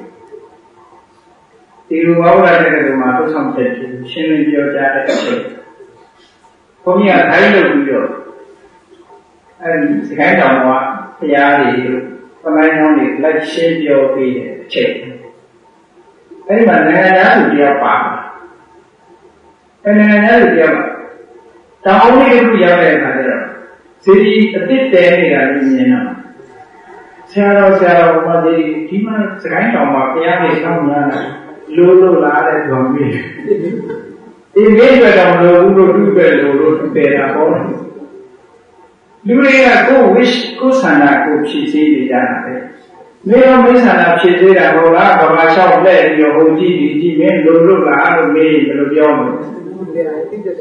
ဒီလူရောခဲ့တဲ့လူမှာသူ့ဆောင်ချက်ရှင်းလင်းပြောကြားတဲ့အချိန်ဘုန်းကြီးကခိုင်းလို့ပြီးတော့အဲဒီစကိုင်းတော်ကဘုရားတွေပမိုင်းတော်တွေလက်ရှင်းပြောပြီးတဲ့အချိန်အဲဒီမှာနိုင်ငံသားသူတယောက်ပါအဲနိုင်ငံသားသူတယောက်တောင်းလေးတစ်ခုရောက်တဲ့အခါကျတော့စီဒီအစ်စ်တဲနေတာကိုမြင်တော့ဆရာတော်ဆရာတော်ကဒီဒီမှာစကိုင်းတော်မှာဘုရားတွေဆောင်းများတာလို့လို့လာတဲ့ကြောင့်မြင်ဒီကိစ္စတော့လို့ဘုလိုတူပဲလို့လို့ပြေတာပေါ့လူတွေကကိုယ် wish ကိုယ်ဆန္ဒကိုဖြည့်ဆည်းနေကြတာပဲမင်းတို့မိစ္ဆန္ဒဖြည့်ဆည်းတာဟုတ်လားဘာမှလျှောက်လက်ပြီးတော့ဟိုကြည့်ဒီကြည့်မင်းလို့လို့လာလို့မေးဘယ်လိုပြောမလဲဟုတ်ကဲ့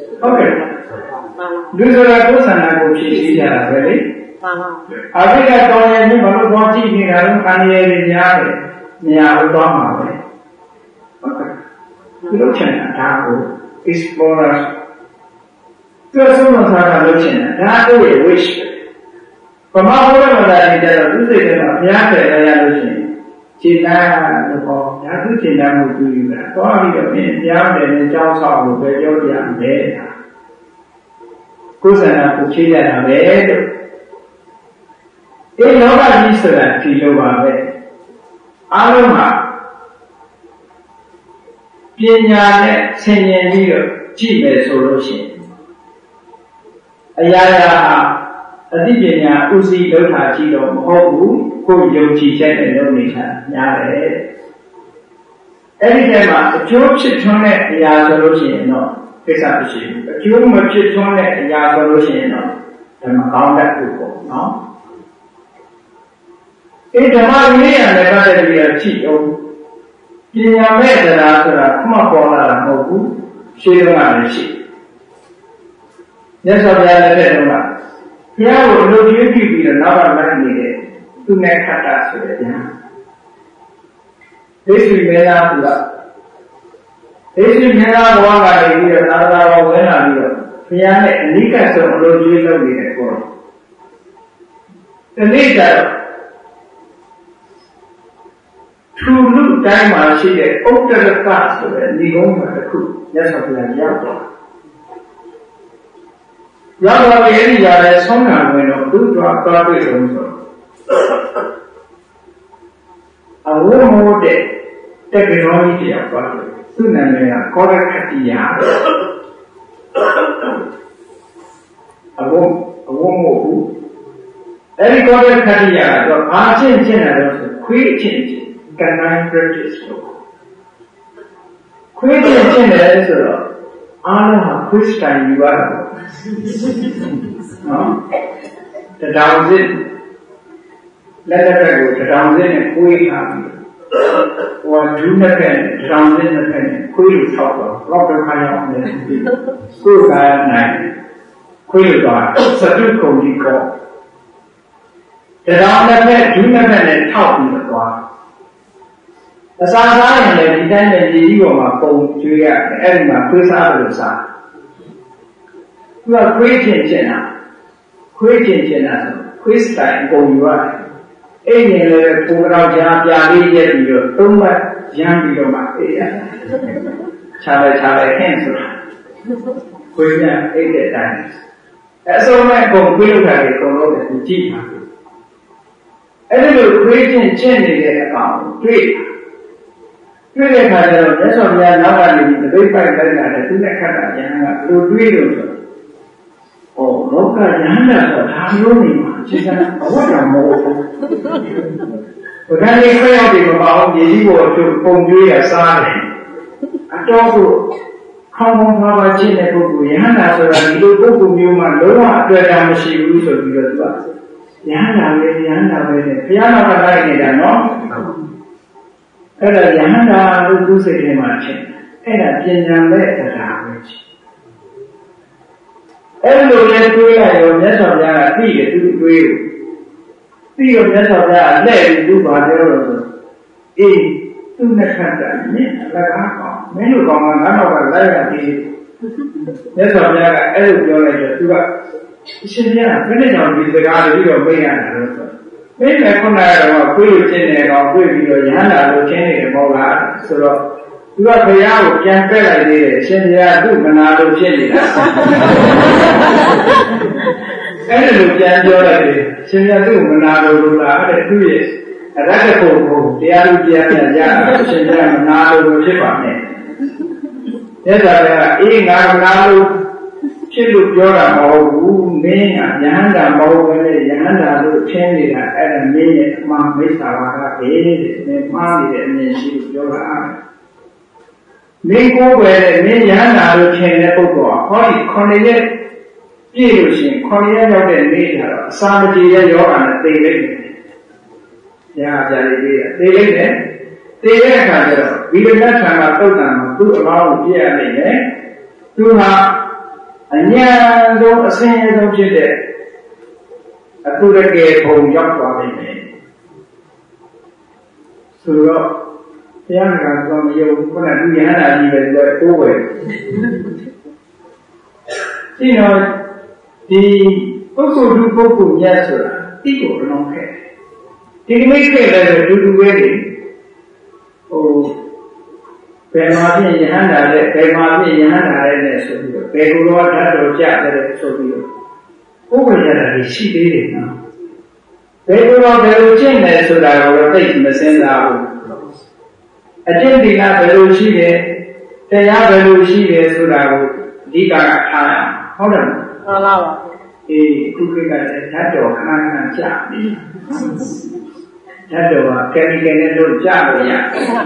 လူဆိုတာကိုယ်ဆန္ဒကိုဖြည့်ဆည်းကြတာပဲလေမှန်ပါအဘိဓါတော်ရင်မလို့ဘောကြည့်နေတာတော့ခံရည်များတယ်နေရာဥသွားမှာပဲဟုတ်ကဲ့ဒီလိုချင်တာကိုexplorer သူဆုံးမစားတာလို့ရှင်ဒါတို့ရဲ့ wish ပမာဘုရားမလာတဲ့ကြတော့သူစိတ်ထဲမှာဘုရားဖယ်ရရလို့ရှင်ခြေသားလို့ပေါ့ညာသူခြေသားမှုသူယူတာသွားပြီးတော့မင်းဘုရားတယ်နဲ့ကြောင်းဆောက်လို့ပဲပြောပြရမယ်ကိုယ်ဆန္ဒကိုဖြည့်ရတာပဲလို့ဒီလောကကြီးဆိုတာဒီလိုပါပဲအားလုံးမှာပညာနဲ့ဆင်ញင်ပြီးတော့ကြည့်မယ်ဆိုလို့ရှိရင်အရာရာအသိပညာဥစည်းလောက်တာကြည့်တော့မဟုတ်ဘူးကိုယ်ယုံကြည်ချက်နဲ့လုပ်နေတာများတယ်အဲ့ဒီတည်းမှာအကျိုးဖြစ်ထွန်းတဲ့အရာဆိုလို့ရှိရင်တော့ကိစ္စမရှိဘူးအကျိုးမဖြစ်ထွန်းတဲ့အရာဆိုလို့ရှိရင်တော့ဓမ္မကောင်းတတ်ဖို့ပေါ့နော်ဒီဓမ္မရေးရလည်းပတ်သက်ပြီးတော့ကြည့်အောင်ပညာမဲ့တရားဆိုတာခမပေါ်လာတာမဟုတ်ဘူးရှင်းတော့လည်းရှိမြတ်စွာဘုရားလည်းတဲ့တော့ဘုရားကိုအလုပ်ကြီးပြုပြီးတော့နောက်ကလိုက်နေတဲ့သူနဲ့ခတ်တာဆိုတဲ့ညာဒိဋ္ဌိမေလာကဒိဋ္ဌိမေလာဘဝကနေပြီးတော့သာသနာတော်ဝင်လာပြီးတော့ဘုရားနဲ့အနိကဆုံးအလုပ်ကြီးလုပ်နေတဲ့ကောဒီနေ့ကျတော့သူလူတိုင်းမှာရှိတဲ့ဥတ္တရကဆိုတဲ့ဒီကုန်းမှာတစ်ခုမြတ်စွာဘုရားရောက်တော့ရောက်တော့ဒီအရာနဲ့ဆုံးခံဝင်တော့သူ့တော်သွားတွေ့ဆုံးဆိုအဝိမောတဲ့တက္ကရာကြီးတရားပါသူ့နာမည်ကကောရခတိယအဝအဝမို့ဘူးအဲဒီကောရခတိယကတော့အာချင်းချင်းတယ်ဆိုခွေးချင်းချင်းcanine practice လို့ခွေးချင်းချင်းတယ်ဆိုတော့အားလုံးဟာခွေးစတိုင်ယူရတာပေါ့နော်တတောင်စစ်လက်လက်ကိုတတောင်စစ်နဲ့ခွေးထားပြီးဟိုဒူးနဲ့တတောင်စစ်နဲ့ခွေးလို့ထောက်တော့တော့ပဲခိုင်းအောင်လေကိုယ်ကနိုင်ခွေးလို့တော့စတုကုန်ကြီးကောတတောင်နဲ့ဒူးနဲ့နဲ့ထောက်ပြီးတော့အစာစားရင်လည်းဒီတိုင်းနဲ့ဒီကြီးပေါ်မှာပုံကျွေးရတယ်အဲ့ဒီမှာခွေးစားလို့စားသူကခွေးချင်းချင်းတာခွေးချင်းချင်းတာဆိုခွေးစတိုင်ပုံယူရတယ်အဲ့ဒီလည်းပုံတော်ကြားပြလေးရက်ပြီးတော့သုံးဘက်ရမ်းပြီးတော့မှအေးရခြားလိုက်ခြားလိုက်ဟင်းဆိုတာခွေးများအဲ့တဲ့တိုင်းအစုံမဲ့ပုံခွေးလောက်တာတွေအကုန်လုံးကိုကြည့်ပါအဲ့ဒီလိုခွေးချင်းချင်းနေတဲ့အကောင်တွေ့တွေ့တဲ့အခါကျတော့မြတ်စွာဘုရားနောက်ကနေဒီသိပ္ပိုက်လိုက်တာတဲ့သူနဲ့ခတ်တာဉာဏ်ကလိုတွေးလို့ဆိုဩလောကဉာဏ်နဲ့ဆိုဒါမျိုးနေမှာအချိန်ကအဝတ်တော်မဟုတ်ဘူးဘုရားလေးခွဲရောက်ပြီးမပါအောင်မြေကြီးပေါ်သူပုံကျွေးရစားတယ်အတော်ကိုခေါင်းပေါင်းပါပါချင်းတဲ့ပုဂ္ဂိုလ်ဉာဏ်သာဆိုတာဒီလိုပုဂ္ဂိုလ်မျိုးမှလုံးဝအတွေ့အကြုံမရှိဘူးဆိုပြီးတော့သူကဉာဏ်သာပဲဉာဏ်သာပဲနဲ့ဘုရားနောက်ကလိုက်နေတာနော်အဲ့ဒါယဟန္တာလို့သူစိတ်ထဲမှာဖြစ်အဲ့ဒါပညာမဲ့တရားပဲအဲ့လိုလဲတွေးလိုက်ရောမြတ်စွာဘုရားကသိတယ်သူတွေးသိရောမြတ်စွာဘုရားလက်ပြီးသူပါပြောလို့ဆိုအေးသူနဲ့ခတ်တာမြင်လက်ကားကောင်းမင်းတို့ကောင်ကငါတော့ကလိုက်ရသေးမြတ်စွာဘုရားကအဲ့လိုပြောလိုက်တော့သူကအရှင်ဘုရားဘယ်နဲ့ကြောင့်ဒီစကားတွေပြီးတော့မေးရတာလဲဆိုမင်းလည်းခုနကတော့ကိုယ်လိုကျင့်နေတော့တွေ့ပြီးတော့ရဟန္တာလို့ကျင့်နေတယ်မဟုတ်လားဆိုတော့သူကဘုရားကိုပြန်ပက်လိုက်သေးတယ်အရှင်ဘုရားသူ့မနာလို့ဖြစ်နေတာအဲ့ဒါလိုပြန်ပြောလိုက်တယ်အရှင်ဘုရားသူ့မနာလို့လို့လားတဲ့သူ့ရဲ့အရဟတဖို့ကိုတရားလူတရားပြန်ရတာအရှင်ဘုရားမနာလို့ဖြစ်ပါနဲ့မြတ်စွာဘုရားအေးငါမနာလို့ဖြစ်လို့ပြောတာမဟုတ်ဘူးမင်းကယဟန္တာမဟုတ်ဘဲနဲ့ယဟန္တာလို့ထင်နေတာအဲ့ဒါမင်းရဲ့အမှန်မိစ္ဆာဝါဒပဲတဲ့မင်းမှားနေတဲ့အမြင်ရှိလို့ပြောတာမင်းကိုယ်ပဲမင်းယဟန္တာလို့ထင်တဲ့ပုဂ္ဂိုလ်ကဟောဒီခုနှစ်ရက်ပြည့်လို့ရှိရင်ခုနှစ်ရက်ရောက်တဲ့နေ့ကျတော့အစာမကြေတဲ့ယောဂနဲ့သိလိမ့်မယ်။ညာပြလေးလေးသိလိမ့်မယ်။သိတဲ့အခါကျတော့ဝိရဏဌာနသုတ်တံမှာသူ့အလောင်းကိုပြည့်ရနိုင်တယ်။သူဟာအညာဆုံးအစင်းအဆုံးဖြစ်တဲ့အတုရကေဘုံရောက်သွားနိုင်တယ်ဆိုတော့တရားနာတော်မယုံခုနကသူယဟန္တာကြီးပဲဆိုတော့တိုးဝယ်ဒီတော့ဒီပုဂ္ဂိုလ်သူပုဂ္ဂိုလ်များဆိုတာတိကိုအလုံးခဲ့ဒီကိစ္စခဲ့လည်းဒူဒူပဲလေဟိုဘယ်မှာဖြစ်ယဟန္တာလဲဘယ်မှာဖြစ်ယဟန္တာလဲနဲ့ဆိုပြီးတော့ဘယ်ကိုတော့ဓာတ်တော်ကြတယ်ဆိုပြီးတော့ဥပ္ပယတာရှိသေးတယ်နော်ဘယ်ကိုတော့ဘယ်လိုကျင့်တယ်ဆိုတာကိုတော့သိမစင်စားဘူးအကျင့်ဒီကဘယ်လိုရှိတယ်တရားဘယ်လိုရှိတယ်ဆိုတာကိုအဓိကထားရအောင်ဟုတ်တယ်မလားမှန်ပါပါအေးသူကလည်းဓာတ်တော်ခဏခဏကြာပြီဓာတ်တော်ကကဲကဲနဲ့လို့ကြာလို့ရ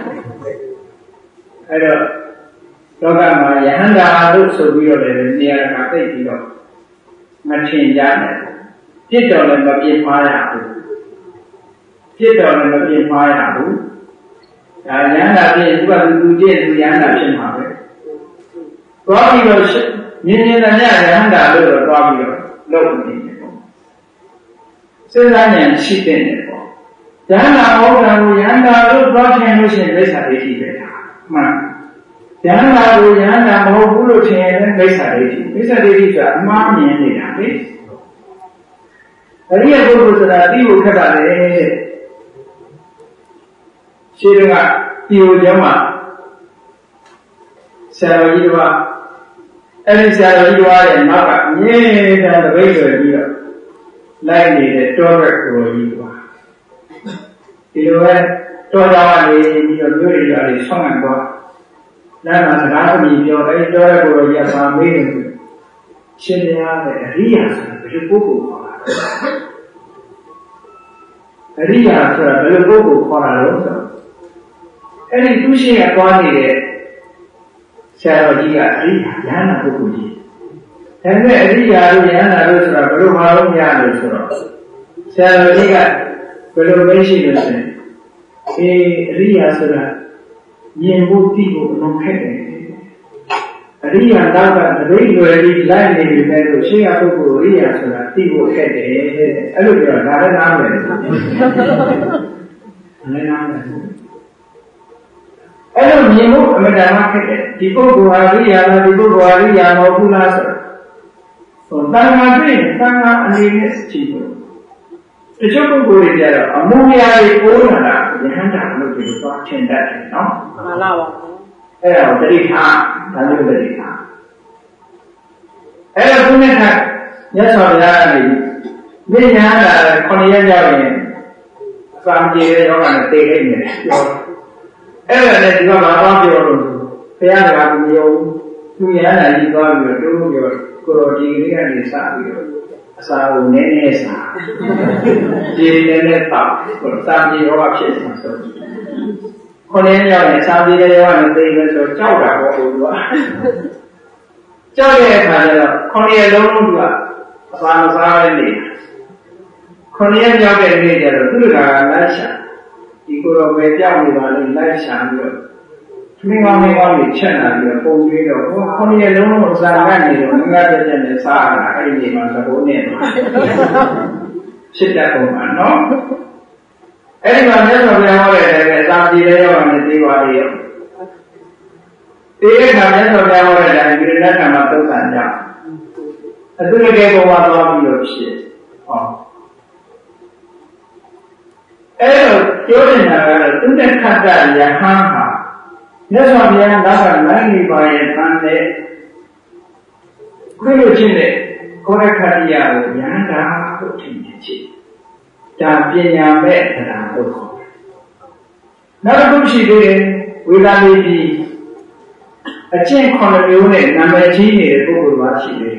အဲ့တော့လောကမှာယဟန္တာလို့ဆိုပြီးတော့လည်းနေရာကသိပြီးတော့မထင်ကြနဲ့ပြစ်တော်လည်းမပြင်းမှားရဘူးပြစ်တော်လည်းမပြင်းမှားရဘူးဒါယဟန္တာဖြစ်သူကသူကြည့်သူယဟန္တာဖြစ်မှာပဲသွားပြီးတော့မြင်မြင်တဲ့ယဟန္တာလို့တော့သွားပြီးတော့လုပ်နေတယ်ပေါ့စဉ်းစားဉာဏ်ရှိတဲ့နေပေါ့ယဟန္တာဟောတာကိုယဟန္တာလို့သွားထင်လို့ရှိရင်မိစ္ဆာဒိဋ္ဌိပဲမှန်ယဟန္တာကိုယဟန္တာမဟုတ်ဘူးလို့ထင်ရင်လည်းမိစ္ဆာဒိဋ္ဌိမိစ္ဆာဒိဋ္ဌိဆိုတာအမှားမြင်နေတာလေအရိယပုဂ္ဂိုလ်ဆိုတာသိဖို့ခက်တာလေရှင်းကဒီလိုကျမ်းမှာဆရာတော်ကြီးကအဲ့ဒီဆရာတော်ကြီးရဲ့နောက်ကမြဲတဲ့တပိတ်တွေပြီးတော့လိုက်နေတဲ့တောရက်ကိုကြီးကဒီလိုပဲတောကြောင်းကနေပြီးတော့မြို့တွေကနေဆောင်းသွားလမ်းမှာစကားသမီးပြောတယ်တောရက်ကိုကြီးကပါမေးတယ်ရှင်းပြရတယ်အရိယာဆိုတာဘယ်လိုပုဂ္ဂိုလ်ခေါ်တာလဲအရိယာဆိုတာဘယ်လိုပုဂ္ဂိုလ်ခေါ်တာလဲဆိုတော့အဲ့ဒီသူရှိရသွားနေတဲ့ဆရာတော်ကြီးကအရိယာယန္တာပုဂ္ဂိုလ်ကြီးဒါပေမဲ့အရိယာတို့ယန္တာတို့ဆိုတာဘယ်လိုမှလို့မရလို့ဆိုတော့ဆရာတော်ကြီးကဘယ်လိုပဲရှိလို့ဆိုရင်အေးအရိယာဆိုတာမြင်ဖို့သိဖို့အလုံးခက်တယ်အရိယာတော့ကတပိတ်လွယ်ပြီးလိုက်နေပြီပဲလို့ရှေ့ကပုဂ္ဂိုလ်အရိယာဆိုတာသိဖို့ခက်တယ်အဲ့လိုပြောတာလည်းနားမယ်လည်းနားမယ်အဲ့လိုမြင်ဖို့အမှန်တမ်းခက်တယ်ဒီပုဂ္ဂိုလ်ဟာရိယာလားဒီပုဂ္ဂိုလ်ဟာရိယာမဟုတ်ဘူးလားဆိုတော့တန်ခါပြည့်တန်ခါအနေနဲ့ကြည့်လို့တချို့ပုဂ္ဂိုလ်တွေကြတော့အမှုရာတွေပိုးလာတာယဟန္တာလို့ပြောတော့ထင်တတ်တယ်နော်မှန်ပါပါအဲ့ဒါကိုတတိထားဒါမျိုးတတိထားအဲ့တော့ခုနကမြတ်စွာဘုရားကနေမြင့်ညာတာခုနှစ်ရက်ရောက်ရင်အစာပြေတဲ့ယောဂနဲ့တည်ခဲ့နေတယ်ပြောအဲ့ဒါနဲ့ဒီကဘာသွားပြောလို့ဘုရားကမယုံသူရဟန္တာကြီးသွားပြီးတော့တိုးပြောကိုရောဒီလေးကနေစပြီးတော့အစာကိုနည်းနည်းစားဒီနည်းနည်းတောက်စာပြေယောဂဖြစ်မှာဆိုခုနှစ်ရက်ရောက်ရင်စာပြေတဲ့ယောဂနဲ့တည်မယ်ဆိုကြောက်တာပေါ့ဘူးကွာကြောက်တဲ့အခါကျတော့ခုနှစ်ရက်လုံးလုံးကအစာမစားရနေခုနှစ်ရက်ရောက်တဲ့နေ့ကျတော့သူ့ကလိုက်ရှာဒီကိုယ်တော်ပဲကြောက်နေပါလို့လိုက်ရှာပြီးတော့ထမင်းကောင်းမင်းကောင်းကြီးချက်လာပြီးတော့ပုံပြီးတော့ဟိုခုနှစ်ရက်လုံးလုံးစားကနေတော့ငါးပြည့်ပြည့်နဲ့စားလာအဲ့ဒီမှာသဘောနဲ့ဖြစ်တတ်ပုံမှာနော်အဲ့ဒီမှာမြတ်စွာဘုရားဟောတဲ့အတိုင်းပဲအသာပြေတဲ့ရောက်နေသေးပါလေရောဒီအခါမြတ်စွာဘုရားဟောတဲ့အတိုင်းဒီလက်ခံမှာသုတ်တန်ကြအတူတကယ်ပေါ်မှာသွားပြီးတော့ဖြစ်ဟောအဲ့တော့ပြောနေတာကတော့သူနဲ့ခတ်တဲ့ယဟန်ဟာမြတ်စွာဘုရားနောက်ကနိုင်နေပါရဲ့တန်တဲ့ခွင့်လို့ချင်းတဲ့ကောရခတ္တိယကိုဉာဏ်တာလို့ထင်နေချင်ဒါပညာမဲ့တရားလို့ခေါ်တယ်နောက်တစ်ခုရှိသေးတယ်ဝေဒနာကြီးအကျင့်ခုနှစ်မျိုးနဲ့နာမည်ကြီးနေတဲ့ပုဂ္ဂိုလ်ပါရှိတယ်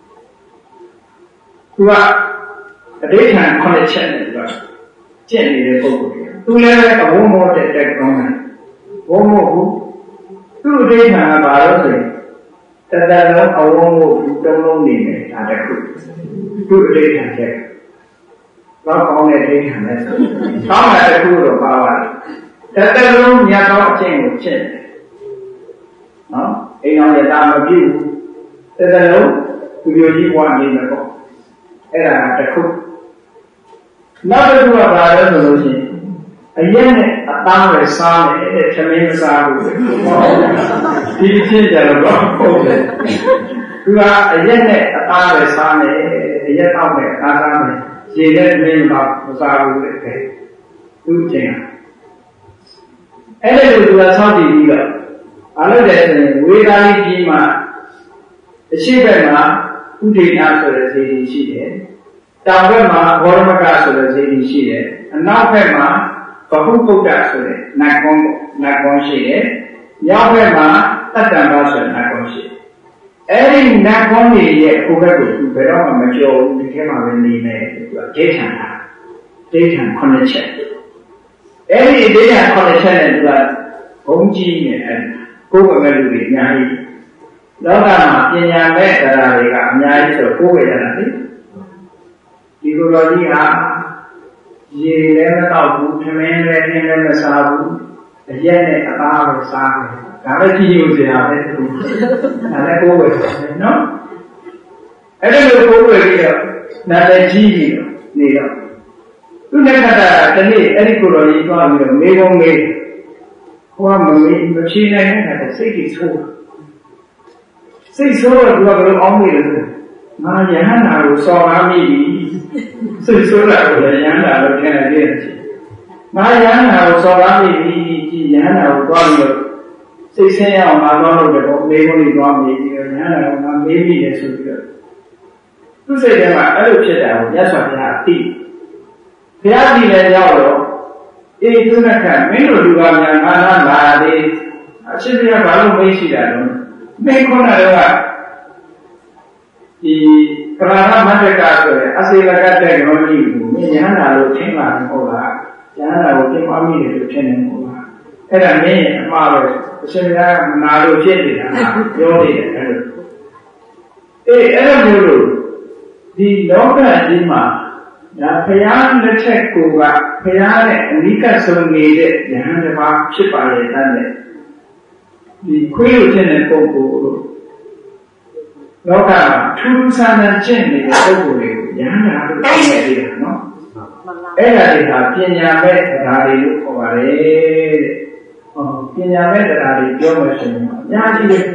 သူကအဋ္ဌံခုနှစ်ချက်နဲ့သူကကျင့်နေတဲ့ပုဂ္ဂိုလ်တွေသူလည်းအဝုံမောတဲ့တက်ကောင်းတယ်ဝုံမောဘူးသူ့အဋ္ဌံကဘာလို့ဆိုရင်တတလုံးအဝုံမောဘူးတုံးလုံးနေတယ်ဒါတခုသူ့အဋ္ဌံချက်တော့ကောင်းတဲ့ဒိဋ္ဌာန်နဲ့ဆို။ကောင်းတဲ့တစ်ခုတော့ပါပါတတလုံးမြတ်သောအကျင့်ကိုကျင့်တယ်။နော်။အိမ်တော်ရတာမပြုဘူး။တတလုံးသူမျိုးကြီးဘဝနေမှာပေါ့။အဲ့ဒါကတစ်ခု။နောက်တစ်ခုကဘာလဲဆိုလို့ရှိရင်အရင်နဲ့အသားပဲစားတယ်တဲ့သမင်းမစားဘူး။ဒီအချင်းကြတော့ဟုတ်တယ်။သူကအရင်နဲ့အသားပဲစားတယ်အရင်တော့ပဲအားစားမယ်။ရေနဲ့မင်းကမစားဘူးတဲ့သူ့ချင်းအဲ့ဒါလိုသူကစောင့်တည်ပြီးတော့အားလို့တဲ့ဆိုရင်ဝေဒာလိကြီးမှာအရှိဘက်မှာဥဒိနာဆိုတဲ့ဇေဒီရှိတယ်တောင်ဘက်မှာဘောရမကဆိုတဲ့ဇေဒီရှိတယ်အနောက်ဘက်မှာဘဟုပုဒ္ဒဆိုတဲ့နတ်ကောင်းနတ်ကောင်းရှိတယ်မြောက်ဘက်မှာတတ္တံဘာဆိုတဲ့နတ်ကောင်းရှိတယ်အဲ့ဒီနတ်ကောင်းကြီးရဲ့ဟိုဘက်ကိုသူဘယ်တော့မှမကြော်ဘူးဒီထဲမှာပဲနေမယ်သူကဒိဋ္ဌံတာဒိဋ္ဌံခုနှစ်ချက်အဲ့ဒီဒိဋ္ဌံခုနှစ်ချက်နဲ့သူကဘုံကြီးနဲ့အဲ့ကိုယ်ကမဲ့လူတွေအများကြီးလောကမှာပညာမဲ့တရားတွေကအများကြီးဆိုကိုယ်ဝေဒနာလေဒီလိုတော်ကြီးဟာရေလည်းမတော့ဘူးထမင်းလည်းနင်းလည်းမစားဘူးအရက်နဲ့အသားပဲစားတယ်ဒါပဲကြည့်လို့စရာပဲသူဒါလည်းကိုယ်ဝေနော်အဲ့ဒီလိုကိုယ်ဝေပြီးတော့နာလည်းကြီးပြီးတော့နေတော့သူနဲ့ခတာတနေ့အဲ့ဒီကိုယ်တော်ကြီးသွားပြီးတော့မေးကုန်မေးဟိုကမမေးမဖြေနိုင်တဲ့အခါစိတ်ကြီးဆိုးစိတ်ဆိုးတော့သူကဘယ်လိုအောင်းမေးလဲငါယဟန္တာကိုစော်ကားမိပြီစိတ်ဆိုးတာကိုယဟန္တာလို့ထင်တယ်လေငါယဟန္တာကိုစော်ကားမိပြီကြည်ယဟန္တာကိုသွားပြီးတော့စိတ်ဆင်းရအောင်ငါသွားလို့တော့မေးကုန်ပြီးသွားမေးပြီးတော့ယဟန္တာကငါမေးမိတယ်ဆိုပြီးတော့သူစိတ်ထဲမှာအဲ့လိုဖြစ်တာကိုမြတ်စွာဘုရားသိဘုရားသိလည်းရောက်တော့အေးသူနဲ့ကမင်းတို့လူကများငါလာလာသေးအရှင်ဘုရားဘာလို့မေးရှိတာလဲမင်းခုနကတော့ဒီကရာဏမတ္တကဆိုတဲ့အစေလကတဲ့ဂရောမီကိုမင်းယဟန္တာလို့ထင်ပါမဟုတ်လားယဟန္တာကိုသင်ပါမိတယ်လို့ထင်နေမဟုတ်လားအဲ့ဒါမင်းရဲ့အမှားပဲအရှင်ဘုရားကမနာလို့ဖြစ်နေတာပြောနေတယ်အဲ့လိုအေးအဲ့လိုမျိုးလို့ဒီလောကကြီးမှာဒါဘုရားလက်ထက်ကိုကဘုရားနဲ့အနိကဆုံးနေတဲ့ယဟန်တစ်ပါးဖြစ်ပါရဲ့တတ်တဲ့ဒီခွေးလို့ဖြစ်တဲ့ပုဂ္ဂိုလ်တို့လောကမှာထူးထူးဆန်းဆန်းကျင့်နေတဲ့ပုဂ္ဂိုလ်တွေကိုယဟန်တာလို့ပြောနေတယ်နော်အဲ့ဒါတွေဟာပညာမဲ့တရားတွေလို့ခေါ်ပါတယ်တဲ့ဟောပညာမဲ့တရားတွေပြောမှဆိုရင်အများကြီးပဲ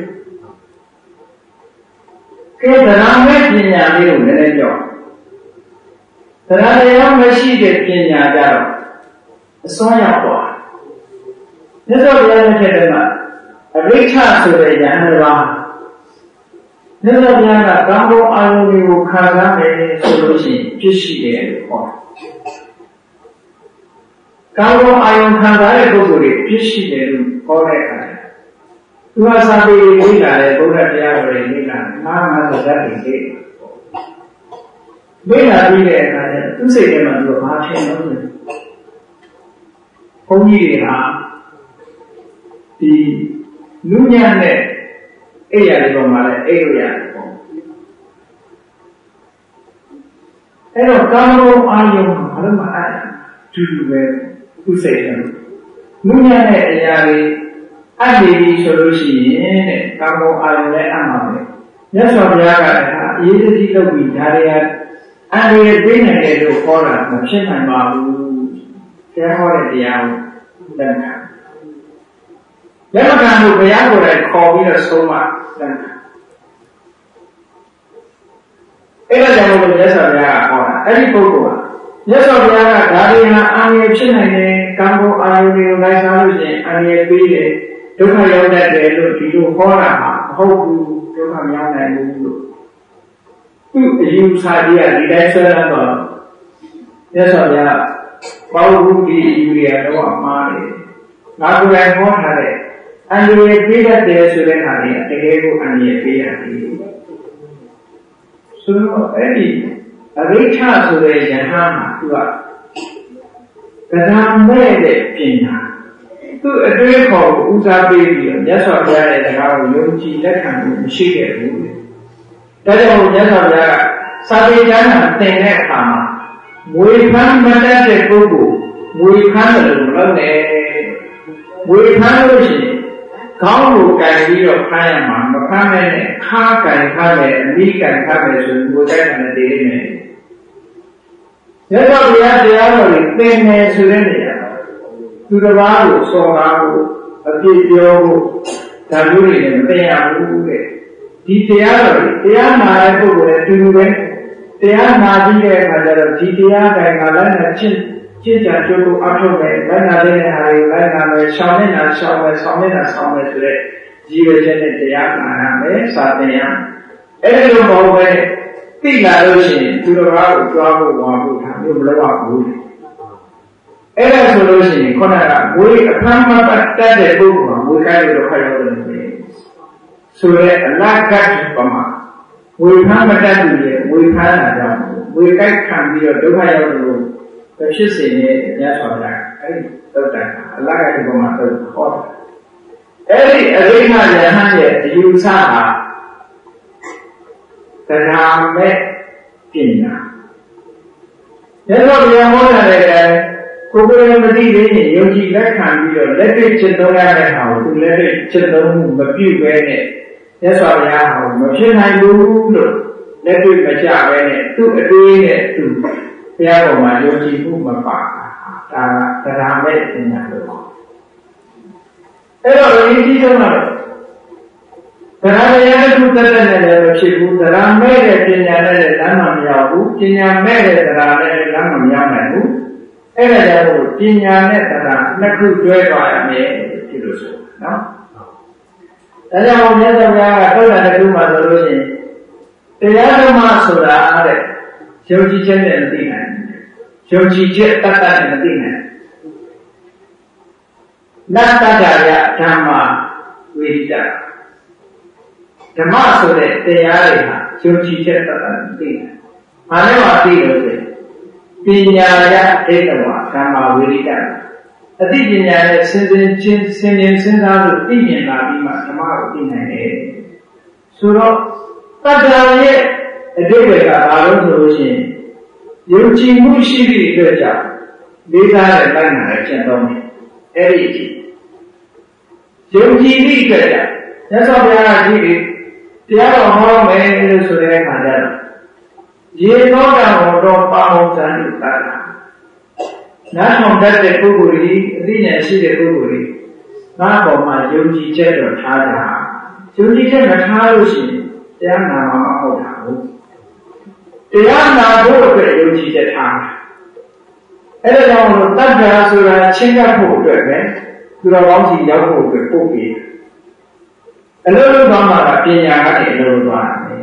ကဲတရားမဲ့ပညာလေးကိုလည်းလည်းပြောတရားတရားမရှိတဲ့ပညာကြတော့အစွမ်းရောက်သွားမြတ်စွာဘုရားရဲ့ထက်ကအရိဋ္ဌဆိုတဲ့ယဟန်တစ်ပါးမြတ်စွာဘုရားကကောင်းသောအာရုံတွေကိုခံစားမယ်ဆိုလို့ရှိရင်ပြည့်ရှိတယ်လို့ခေါ်တယ်ကောင်းသောအာရုံခံစားတဲ့ပုဂ္ဂိုလ်တွေပြည့်ရှိတယ်လို့ခေါ်တဲ့အခါသူဟာစာပေလေးလာတဲ့ဘုရားတရားတော်တွေလေးလာငါးငါးသတ်တွေလေးမိလာပြီးတဲ့အခါကျသူ့စိတ်ထဲမှာသူကဘာထင်လို့လဲဘုန်းကြီးတွေဟာဒီလူညံ့တဲ့အိယာတွေပေါ်မှာလည်းအိလို့ရတယ်ပေါ့အဲ့တော့ကာမဂုဏ်အာယုံဘာလို့မအားတူတူပဲသူ့စိတ်ထဲလူညံ့တဲ့အရာတွေအဲ့ဒီဆိုလို့ရှိရင်တဲ့ကာမောအာရုံနဲ့အမှန်ပဲမြတ်စွာဘုရားကလည်းအရေးကြီးလုပ်ပြီးဒါတွေကအန္တရာယ်ပေးနိုင်တယ်လို့ခေါ်တာမဖြစ်နိုင်ပါဘူးဆရာဟောတဲ့တရားကိုလက်ခံလက်ခံလို့ဘုရားကိုယ်တိုင်ခေါ်ပြီးတော့ဆုံးမလက်ခံအဲ့ဒါကြောင့်လို့မြတ်စွာဘုရားကဟောတာအဲ့ဒီပုဂ္ဂိုလ်ကမြတ်စွာဘုရားကဒါတွေဟာအန္တရာယ်ဖြစ်နိုင်တယ်ကံပေါ်အာရုံတွေကိုလိုက်စားလို့ရှိရင်အန္တရာယ်ပေးတယ်ဒုက္ခရောက်တတ်တယ်လို့ဒီလိုဟောတာဟာမဟုတ်ဘူးဒုက္ခမရောက်နိုင်ဘူးလို့သူ့အယူဆကြီးကဒီတိုင်းဆွဲလန်းတော့မြတ်စွာဘုရားပေါဘူးဒီအယူရတော့အမှားတယ်ငါကိုယ်တိုင်ဟောထားတဲ့အန္တရာယ်ပေးတတ်တယ်ဆိုတဲ့ဟာတွေကတကယ်ကိုအန္တရာယ်ပေးရတယ်ဆိုတော့အဲ့ဒီအရိဋ္ဌဆိုတဲ့ယဟန်ဟာသူကကံမဲ့တဲ့ပညာသူ့အတွေ့အခေါ်ကိုဦးစားပေးပြီးတော့မြတ်စွာဘုရားရဲ့တရားကိုယုံကြည်လက်ခံမှုမရှိခဲ့ဘူး။ဒါကြောင့်မြတ်စွာဘုရားကစာပေကျမ်းမှာသင်တဲ့အခါမှာမွေဖမ်းမတတ်တဲ့ပုဂ္ဂိုလ်မွေဖမ်းတယ်လို့လုပ်နေ။မွေဖမ်းလို့ရှိရင်ခေါင်းကိုကန်ပြီးတော့ဖမ်းရမှာမဖမ်းနဲ့ခါကန်ခါနဲ့အမိကန်ခါနဲ့ဆိုရင်ကိုယ်တိုက်တယ်တည်နေတယ်။မြတ်စွာဘုရားတရားတော်ကိုသင်နေဆိုတဲ့နေရာသူတစ်ပါးကိုစော်ကားဖို့အပြစ်ပြောဖို့ဒါမျိုးတွေလည်းမသိရဘူးတဲ့ဒီတရားတော်တရားနာတဲ့ပုဂ္ဂိုလ်လည်းအတူတူပဲတရားနာကြည့်တဲ့အခါကျတော့ဒီတရားတိုင်းကလည်းနဲ့ချင်းချင်းချာကျိုးကိုအထောက်ပဲလည်းနာတဲ့ဟာတွေလည်းနာမယ်ရှောင်းနေတာရှောင်းမယ်ဆောင်းနေတာဆောင်းမယ်ဆိုတဲ့ကြီးရွယ်ချက်နဲ့တရားနာရမယ်စာသင်ရအဲ့ဒီလိုမဟုတ်ပဲသိလာလို့ရှိရင်သူတစ်ပါးကိုကြွားဖို့ဝါဖို့ဒါမျိုးမလုပ်ရဘူးအဲ့ဒါဆိုလို့ရှိရင်ခုနကဝေအခမ်းမပတ်တတ်တဲ့ပုဂ္ဂိုလ်ကဝေခိုင်းလို့ခရောက်တယ်ဆိုရဲအလကတ်ပမာဝေခမ်းမတတ်ဘူးလေဝေခမ်းတာကြောင့်ဝေကိုက်ခံပြီးတော့ဒုက္ခရောက်လို့ဖြစ်စေတဲ့ညဆောတာအဲ့ဒီသုတ်တန်အလကတ်ပမာတော့ဟောအဲ့ဒီအရိဋ္ဌယဟန်ရဲ့အယူဆဟာတရားမဲ့ပညာညဆောပြန်ဟောတဲ့ကိုယ်ကိုယ်မသိသေးရင်ယုံကြည်လက်ခံပြီးတော့လက်တွေ့จิตသုံးရတဲ့ဟာကိုသူလက်တွေ့จิตသုံးမှုမပြုတ်ပဲနဲ့မြတ်စွာဘုရားဟောမဖြစ်နိုင်ဘူးလို့လက်တွေ့မကြပဲနဲ့သူ့အတွေ့နဲ့သူဘုရားပေါ်မှာယုံကြည်မှုမပါဒါကတရားမဲ့ပညာလို့အဲ့တော့ဒီကြီးဆုံးကတော့တရားတရားတစ်ခုတက်တဲ့နဲ့လည်းမဖြစ်ဘူးတရားမဲ့တဲ့ပညာနဲ့လည်းလမ်းမမရောက်ဘူးပညာမဲ့တဲ့တရားနဲ့လည်းလမ်းမမရောက်နိုင်ဘူးအဲ့ဒါကြောင့်ပညာနဲ့တရားနှစ်ခုတွဲသွားရမယ်ဒီလိုဆိုနော်ဒါကြောင့်မြတ်စွာဘုရားကတောတာတစ်ခုမှဆိုလို့ရှိရင်တရားဓမ္မဆိုတာတဲ့ယုံကြည်ချက်နဲ့မသိနိုင်ယုံကြည်ချက်တတ်တတ်နဲ့မသိနိုင်နတ္တကြရဓမ္မဝိတ္တဓမ္မဆိုတဲ့တရားတွေဟာယုံကြည်ချက်တတ်တတ်မသိနိုင်ဘာလဲမှသိလို့ဆိုပညာရဒိဋ္ဌဝါဓမ္မဝိရိတအသိပညာနဲ့စဉ်းစဉ်ချင်းစဉ်းရင်စဉ်းစားလို့သိမြင်လာပြီးမှဓမ္မကိုသိနိုင်တယ်ဆိုတော့တတ္တရဲ့အဓိပ္ပာယ်ကဘာလို့ဆိုလို့ရှိရင်ယုံကြည်မှုရှိသည့်အတွက်ကြောင့်လေးစားတဲ့လိုက်နာတဲ့ဖြစ်တော့တယ်အဲ့ဒီအကြည့်ယုံကြည်သည့်အတွက်ကြောင့်မြတ်စွာဘုရားကကြည့်ပြီးတရားတော်ဟောမယ်လို့ဆိုတဲ့အခါကျတော့ရေသောတာဟောတော်ပါအောင်ဇန်လူတာနားထောင်တတ်တဲ့ပုဂ္ဂိုလ်ကြီးအသိဉာဏ်ရှိတဲ့ပုဂ္ဂိုလ်ကြီးငါ့ပေါ်မှာယုံကြည်ချက်တော့ထားတာယုံကြည်ချက်မထားလို့ရှိရင်တရားနာမှာမဟုတ်တာဘူးတရားနာဖို့အတွက်ယုံကြည်ချက်ထားအဲ့ဒါကြောင့်လို့တတ္တရာဆိုတာချင်းကပ်ဖို့အတွက်ပဲသူတော်ကောင်းစီရောက်ဖို့အတွက်ပို့ပြီးအလုံးလုံးကောင်းတာကပညာကနေအလုံးလုံးသွားတယ်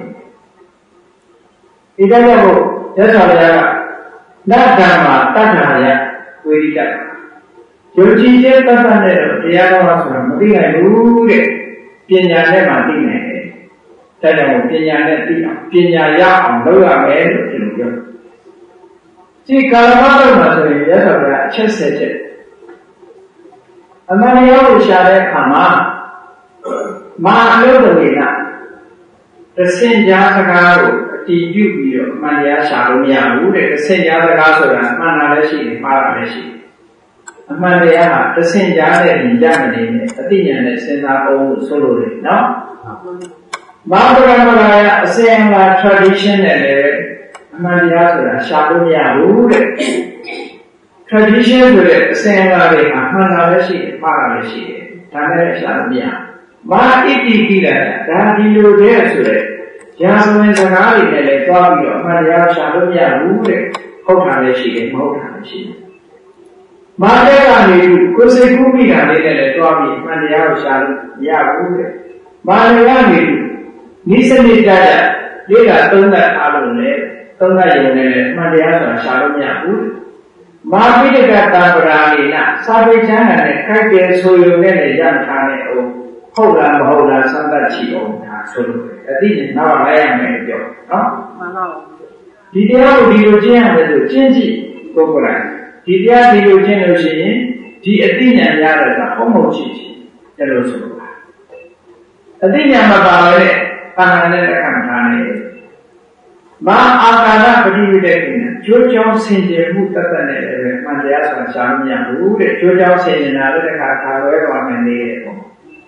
ဒီတိုင်းကြောင့်ရသော်ဘုရားကနတ်ဓမ္မတတ္ထာယဝိရိတယုံကြည်ခြင်းတတ်တတ်နဲ့တော့တရားတော်ဆိုတာမသိနိုင်ဘူးတဲ့ပညာနဲ့မှသိနိုင်တယ်ဒါကြောင့်ပညာနဲ့သိအောင်ပညာရအောင်လုပ်ရမယ်လို့ဒီလိုပြောဒီကာလမတော်မှာဆိုရင်ရသော်ဘုရားအချက်ဆက်ချက်အမှန်တရားကိုရှာတဲ့အခါမှာမာအလုပ်တော်တွေကသင်ကြားစကားကိုအတည်ပြုပြီးတော့အမှန်တရားရှာလို့မရဘူးတဲ့သင်ကြားစကားဆိုတာမှန်တာလည်းရှိတယ်မှားတာလည်းရှိတယ်အအမှန်တရားဟာတဆင့်ကြားတဲ့ဉာဏ်နဲ့အသိဉာဏ်နဲ့စဉ်းစားအောင်ဆိုလို့ရတယ်နော်မဟာပရမလာယအစဉ်အလာ tradition နဲ့လည်းအမှန်တရားဆိုတာရှာလို့မရဘူးတဲ့ tradition ဆိုတဲ့အစဉ်အလာတွေအမှန်တရားလည်းရှိတယ်မှားတာလည်းရှိတယ်ဒါနဲ့ရှာလို့မရမဟာဣတိကိလဒါဒီလိုတည်းဆိုတဲ့ညာစဝင်စကားတွေနဲ့လည်းတွားပြီးတော့အမှန်တရားရှာလို့မရဘူးတဲ့ဟုတ်တာလည်းရှိတယ်မဟုတ်တာလည်းရှိတယ်မာတဲ့ကနေကိုယ်စိတ်ကူးမိတာလေးနဲ့လည်းတွားပြီးအမှန်တရားကိုရှာလို့မရဘူးတဲ့မာရကနေနိစ္စနိကြရလေးကသုံးသပ်အားလုံးနဲ့သုံးသပ်ရုံနဲ့လည်းအမှန်တရားဆိုတာရှာလို့မရဘူးမာပိဋကတံပရာဏိနစာပေကျမ်းနဲ့ခိုက်တယ်ဆိုရုံနဲ့လည်းရထားတဲ့အောင်ဟုတ်လားမဟုတ်လားစမ်းသပ်ကြည့်အောင်ဒါဆိုလို့အတိအကျနောက်လိုက်ရမယ်ပြောနော်မှန်ပါပါဒီတရားကိုဒီလိုကျင့်ရတယ်ဆိုကျင့်ကြည့်ကိုယ်ကိုယ်တိုင်ဒီတရားဒီလိုကျင့်လို့ရှိရင်ဒီအတိညာရတဲ့ကဟုတ်မဟုတ်ရှိရှိအဲ့လိုဆိုလို့အတိညာမပါပဲတာဏနဲ့လက်ခံထားနေမာအာကာရပฏิဝိတ္တိနဲ့ကြိုးကြောင်းဆင်ခြင်မှုတတ်တတ်နဲ့လည်းမှန်တရားဆိုတာရှားမရဘူးတဲ့ကြိုးကြောင်းဆင်ခြင်တာလည်းတစ်ခါခါလွဲသွားမယ်နေတယ်ပေါ့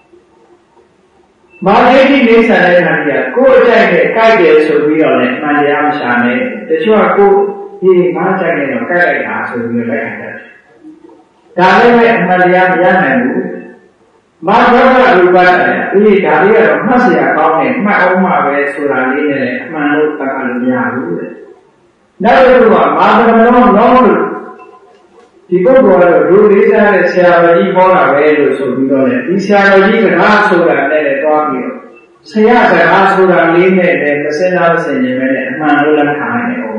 မာရိတိနေဆန်တဲ့ခါကျကိုယ်အကြိုက်နဲ့ကြိုက်တယ်ဆိုပြီးတော့လည်းမှန်တရားမရှာနဲ့တချို့ကကိုယ်ဒီငါကြိုက်နေတော့ကြိုက်လိုက်တာဆိုပြီးတော့လိုက်တယ်ဒါလည်းပဲအမှန်တရားမရနိုင်ဘူးမာဘဂရူပတယ်ဒီဒါလေးကတော့မှတ်စရာကောင်းတယ်မှတ်အောင်မှပဲဆိုတာလေးနဲ့အမှန်လို့သတ်မှတ်လို့မရဘူးတဲ့နောက်တစ်ခုကမာသမလုံးလုံးလို့ဒီပုဂ္ဂိုလ်ကတော့ဒုလေးစားတဲ့ဆရာတော်ကြီးဟောတာပဲလို့ဆိုပြီးတော့လေဒီဆရာတော်ကြီးကဘာဆိုတာနဲ့လည်းတွားပြီးတော့ဆရာစကားဆိုတာလေးနဲ့လည်းမစင်စားဆင်ခြင်ပဲနဲ့အမှန်လို့လက်ခံနိုင်တယ်ဟုတ်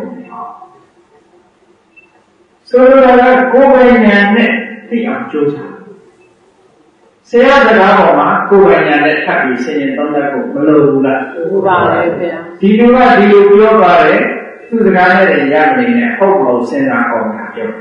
ဆိုလိုတာကကိုယ်ပိုင်ဉာဏ်နဲ့သိအောင်ကြိုးစားဆရာစကားပေါ်မှာကိုယ်ပိုင်ဉာဏ်နဲ့ထပ်ပြီးဆင်ခြင်သုံးသပ်ဖို့မလိုဘူးလားဟုတ်ပါရဲ့ခင်ဗျာဒီလိုကဒီလိုပြောပါတယ်သူစကားနဲ့ရမနေနဲ့ဟုတ်မဟုတ်စဉ်းစားအောင်တာပြော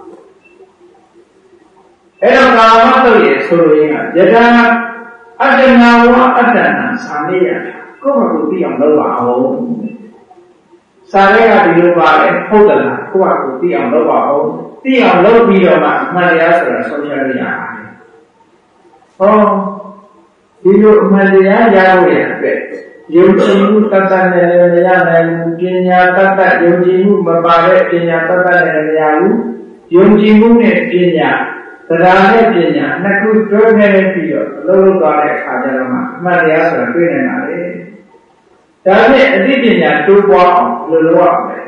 အဲ့တော့ကာမတုတ်ရဲ့ဆိုလိုရင်းကယတနာအတ္တနာဝအတ္တနာသာမေယကိုယ့်ဘကိုသိအောင်လုပ်ပါအောင်စာရဲကဒီလိုပါလေဟုတ်တယ်လားကိုယ့်ဘကိုသိအောင်လုပ်ပါအောင်သိအောင်လုပ်ပြီးတော့မှအမှန်တရားဆိုတာဆုံးဖြတ်လို့ရပါတယ်ဟောဒီလိုအမှန်တရားရဖို့ရတဲ့ယုံကြည်မှုတတ်တတ်နဲ့လည်းမရနိုင်ဘူးပညာတတ်တတ်ယုံကြည်မှုမပါတဲ့ပညာတတ်တတ်နဲ့လည်းမရဘူးယုံကြည်မှုနဲ့ပညာတရားနဲ့ပညာနှစ်ခုတွဲခဲ့ပြီးတော့အလုံးလုံးသွားတဲ့အခါကျတော့မှအမှန်တရားဆိုတာတွေ့နိုင်ပါလေဒါနဲ့အသိပညာတိုးပွားအောင်ဘယ်လိုလုပ်ရမလဲ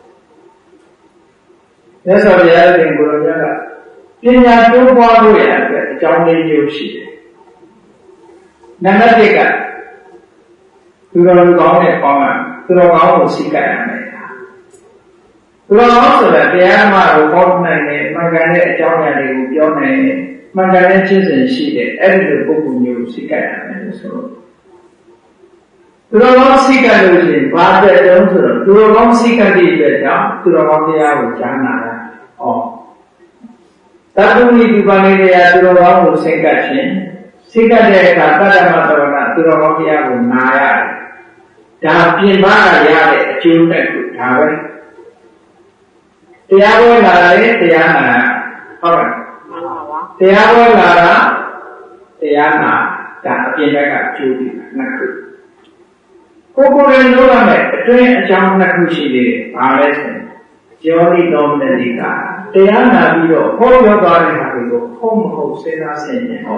မြတ်စွာဘုရားရှင်ကိုယ်တော်ကပညာတိုးပွားလို့ရတဲ့အကြောင်းလေးမျိုးရှိတယ်နံပါတ်တစ်ကသူတော်ကောင်းတဲ့ပေါင်းကသူတော်ကောင်းကိုစိတ်ကြရမယ်သူတော်ကောင်းဆိုတာတရားမှကိုပေါင်းနိုင်တယ်မှန်ကန်တဲ့အကြောင်းအရာတွေကိုပြောနိုင်တယ်မှန်ကန်တဲ့ခြင်းစဉ်ရှိတယ်အဲ့ဒီလိုပုဂ္ဂိုလ်မျိုးကိုစိတ်ကြရမယ်လို့ဆိုတော့သူတော်ကောင်းစိတ်ကြလို့ရှိရင်ဘာတဲ့တုံးဆိုတော့သူတော်ကောင်းစိတ်ကြတဲ့အတွက်ကြောင့်သူတော်ကောင်းတရားကိုကြားနာတာဩတတုနိဒီပါဏိတရားသူတော်ကောင်းကိုစိတ်ကြခြင်းစိတ်ကြတဲ့အခါတတ္တမတရဏသူတော်ကောင်းတရားကိုနာရတယ်ဒါပြင်ပကရတဲ့အကျိုးတက်ကိုဒါပဲတရားပွဲလာတယ်တရားနာဟုတ်လားမှန်ပါပါတရားပွဲလာတာတရားနာဒါအပြင်ဘက်ကကျိုးပြီးနှစ်ခုကိုကိုယ်ရင်လို့ရမယ်အတွင်းအကြောင်းနှစ်ခုရှိသေးတယ်ဘာလဲဆိုရင်ယောနိတော်မနတိကတရားနာပြီးတော့ဟောပြောသွားတဲ့ဟာတွေကိုဟုတ်မဟုတ်စဉ်းစားဆင်ခြင်ဟော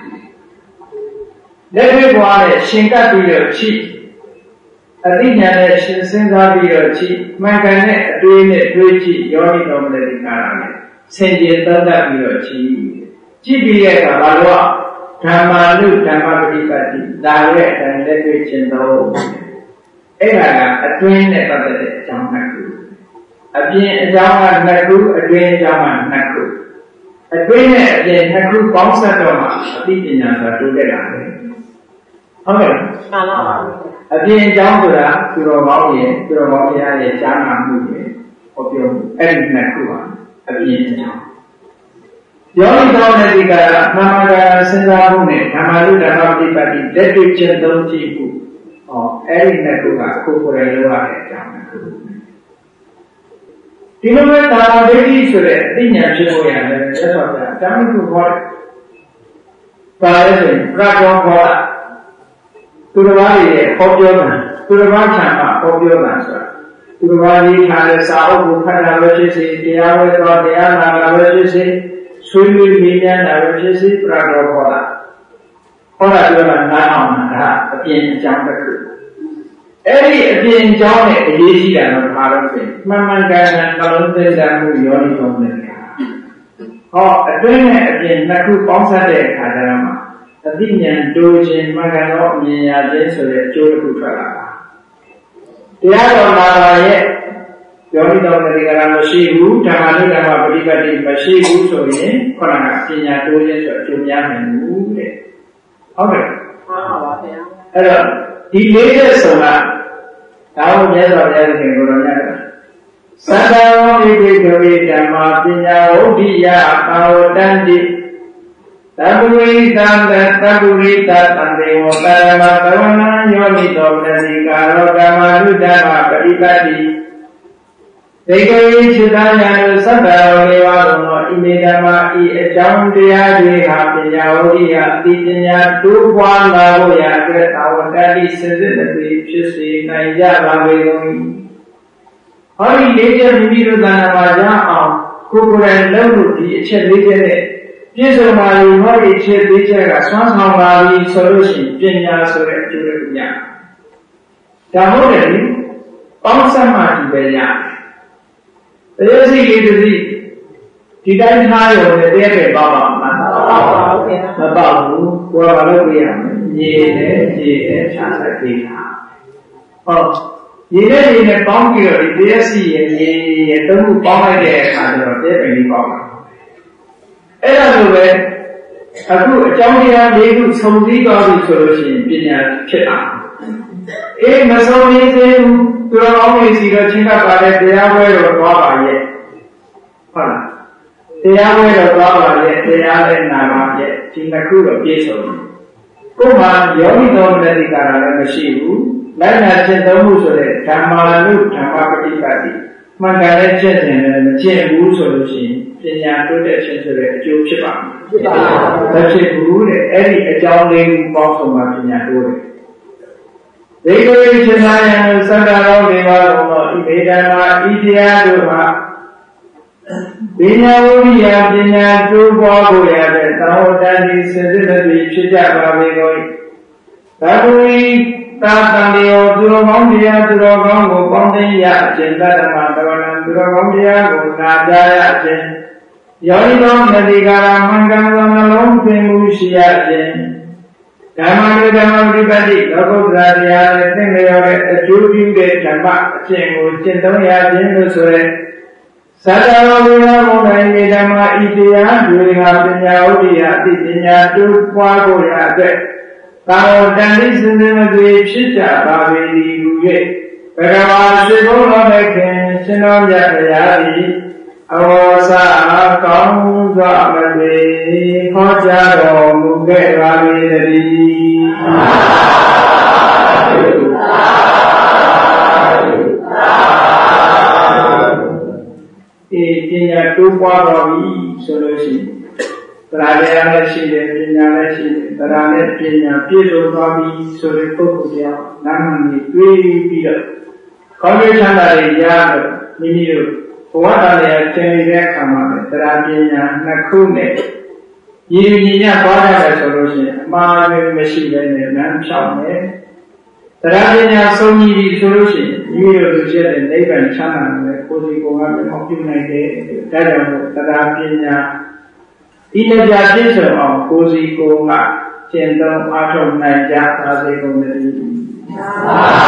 လက်တွေ့ပွားတဲ့ရှင်ကပ်ပြီးတော့ချိအသိဉာဏ်နဲ့ရှင်စဉ်းစားပြီးတော့ချိမှန်ကန်တဲ့အတွေးနဲ့တွေးကြည့်ယောနိတော်မနတိကရာနဲ့ဆင်ခြင်သုံးသပ်ပြီးတော့ချိကြည့်ပြီးတဲ့အခါဘာလို့ဓမ္မာနုဓမ္မပฏิပတ်တိဒါရဲ့အတိုင်းလက်တွေ့ကျင့်တော့အဲ့ဒါကအတွင်းနဲ့ပတ်သက်တဲ့အကြောင်းနှစ်ခုအပြင်အကြောင်းကနှစ်ခုအတွင်းအကြောင်းကနှစ်ခုအတွင်းနဲ့အပြင်နှစ်ခုပေါင်းစပ်တော့မှအသိပညာဆိုတာတိုးတက်လာတယ်ဟုတ်ကဲ့မှန်ပါပါအပြင်အကြောင်းဆိုတာသူတော်ကောင်းရဲ့သူတော်ကောင်းတရားရဲ့ရှားနာမှုရဲ့ဟောပြောအဲ့ဒီနှစ်ခုပါအပြင်အကြောင်းယောနိသောနတိကာရမှန်မှန်ကန်ကန်စဉ်းစားမှုနဲ့ဓမ္မလူဓမ္မပฏิပတ်တိလက်တွေ့ကျင့်သုံးကြည့်မှုဟောအဲ့ဒီနှစ်ခုကကိုယ်ကိုယ်တိုင်လုပ်ရတဲ့အကြောင်းတစ်ခုတဒီလိုပဲသာဝတိဆိုတဲ့အသိဉာဏ်ဖြစ်ဖို့ရတယ်မြတ်စွာဘုရားဓမ္မကုခေါ်တယ်ပါလဲဆိုရင်ပရကောခေါ်တာသူတစ်ပါးရဲ့ဟောပြောတာသူတစ်ပါးချမ်းသာဟောပြောတာဆိုတာသူတစ်ပါးရေးထားတဲ့စာအုပ်ကိုဖတ်တာပဲဖြစ်စေတရားဝဲတော်တရားနာတာပဲဖြစ်စေဆွေးနွေးမေးမြန်းတာပဲဖြစ်စေပရကောခေါ်တာဟောတာပြောတာနားအောင်တာအပြင်အကြောင်းတစ်ခုအဲ့ဒီအပြင်အကြောင်းနဲ့အရေးကြီးတာတော့ဘာလို့ဆိုမှန်မှန်ကန်ကန်နှလုံးသွင်းတာမှုရောနေဆုံးတယ်ဟောအတွင်းနဲ့အပြင်နှစ်ခုပေါင်းစပ်တဲ့အခါကျတော့အသိဉာဏ်တိုးခြင်းမှန်ကန်သောအမြင်ရခြင်းဆိုတဲ့အကျိုးတစ်ခုထွက်လာတာတရားတော်လာပါရဲ့ယောနိတော်တေကရာမရှိဘူးဓမ္မနုဓမ္မပฏิပတ်တိမရှိဘူးဆိုရင်ခေါင်းကပညာတိုးခြင်းဆိုအကျိုးများနိုင်ဘူးတဲ့ဟုတ်ကဲ့မှန်ပါပါဗျာအဲ့တော့ဒီလေးတဲ့ဆိုတာဒါကိုမြတ်စွာဘုရားရှင်ကိုယ်တော်မြတ်ကသတ္တဝိပိကဝေဓမ္မာပညာဝုဒ္ဓိယပါဝတ္တံတိသဗ္ဗဝိသံတသဗ္ဗဝိတသံတေဝပရမသဝနံယောနိတောပတိကာရောဓမ္မာနုဓမ္မပฏิပတ်တိဒေကဝိจิตာယံသတ္တရောနေဝသောဣမေဓမ္မာဤအကြောင်းတရားတွေဟာပညာဝုဒ္ဓိယအတိပညာတိုးပွားလာဖို့ရာအတွက်သာဝတ္တတိစစစ်တတိဖြစ်စေနိုင်ကြပါပေကုန်၏ဟောဒီလေးချက်မိမိတို့သဏ္ဍာန်မှာရအောင်ကိုယ်ကိုယ်တိုင်လုပ်လို့ဒီအချက်လေးချက်နဲ့ပြည့်စုံပါပြီဟောဒီအချက်လေးချက်ကဆွမ်းဆောင်ပါပြီဆိုလို့ရှိရင်ပညာဆိုတဲ့အကျိုးတစ်ခုရဒါဟုတ်တယ်လေပေါင်းစပ်မှဒီပဲရတရားစီလေးတစ်စီဒီတိုင်းထားရုံနဲ့တရားပဲပေါ့ပါမလားမပေါ့ပါဘူးခင်ဗျာမပေါ့ဘူးကိုယ်ကဘာလို့ပြရမလဲရေနဲ့ရေနဲ့ခြားဆက်ပေးတာဟောရေနဲ့ရေနဲ့ပေါင်းပြီးတော့ဒီတရားစီရဲ့ရေရဲ့သုံးခုပေါင်းလိုက်တဲ့အခါကျတော့တရားပဲလေးပေါ့ပါအဲ့ဒါလိုပဲအခုအကြောင်းတရားလေးခုစုံစည်းသွားပြီဆိုလို့ရှိရင်ပညာဖြစ်တာအေးမစုံရင်းသေးဘူးသူတော်ကောင်းတွေစီတော့ချင်းကပါတဲ့တရားပွဲတော်သွားပါရဲ့ဟုတ်လားတရားပွဲတော်သွားပါရဲ့တရားလည်းနာပါရဲ့ဒီနှစ်ခုတော့ပြည့်စုံတယ်ကိုယ်မှာယောဂီတော်မနတိကာရလည်းမရှိဘူးလိုက်နာကျင့်သုံးမှုဆိုတဲ့ဓမ္မာနုဓမ္မပฏิပတ်တိမှန်ကန်တဲ့ကျင့်တယ်လည်းမကျင့်ဘူးဆိုလို့ရှိရင်ပညာတိုးတက်ခြင်းဆိုတဲ့အကျိုးဖြစ်ပါမယ်ဖြစ်ပါဘူးမဖြစ်ဘူးတဲ့အဲ့ဒီအကြောင်းလေးကိုပေါင်းစုံမှပညာတိုးတယ်ဒေဂဝိချနာယံသတ္တရောဒေဝဘုံသောဣမေဓမ္မာဤတရားတို့ဟာပညာဝိယပညာတိုးပွားဖို့ရတဲ့သံဝတ္တန်ဒီစေတသိက်ဖြစ်ကြပါပေကုန်၏သဗ္ဗဝိသာတံယောသူတော်ကောင်းတရားသူတော်ကောင်းကိုပေါင်းသိရခြင်းတတ္တမသဝနံသူတော်ကောင်းတရားကိုနာကြားရခြင်းယောနိသောမတိကာရမံကံသောနှလုံးသွင်းမှုရှိရခြင်းဓမ္မတွေဓမ္မပฏิပတ်တိလောကုတ္တရာတရားနဲ့သင်္ကေတတဲ့အကျိုးပြုတဲ့ဓမ္မအကျင့်ကိုကျင့်သုံးရခြင်းလို့ဆိုရဲသတ္တဝါဝိညာဉ်ဘုံတိုင်းဒီဓမ္မဤတရားတွေဟာပညာဥဒ္ဓိယအသိပညာတိုးပွားဖို့ရတဲ့သာဝတ္တန်ဤစင်စစ်မသွေဖြစ်ကြပါပေသည်ဟူ၍ဘဂဝါရှိဘုတော်တဲ့ခင်ရှင်တော်မြတ်ဗျာသည်အဝါစာကောင်းစွာမသွေဟောကြားတော်မူခဲ့ပါပေတည်းဒီပညာတိုးပွားတော်ပြီဆိုလို့ရှိရင်တရားတရားလည်းရှိတယ်ပညာလည်းရှိတယ်တရားနဲ့ပညာပြည့်စုံသွားပြီဆိုတဲ့ပုဂ္ဂိုလ်တရားနာမည်တွေးပြီးတော့ကောင်းကျိုးချမ်းသာတွေရတော့မိမိတို့ဘဝတရားသင်နေတဲ့အခါမှာတရားပညာနှစ်ခုနဲ့ရည်ရည်ညသွားရတယ်ဆိုလို့ရှိရင်အမှားလည်းမရှိဘဲနဲ့လမ်းဖြောင်းတယ်တရားပညာဆုံးကြီးပြီဆိုလို့ရှိရင်မိမိတို့လိုချင်တဲ့နိဗ္ဗာန်ချမ်းသာတယ်ကိုယ်စီကိုယ်ကပြောင်းပြုနိုင်တယ်ဒါကြောင့်တရားပညာဒီလည်းပြပြည့်စုံအောင်ကိုယ်စီကိုယ်ကကျင့်သုံးအားထုတ်နိုင်ကြပါစေကုန်သတည်း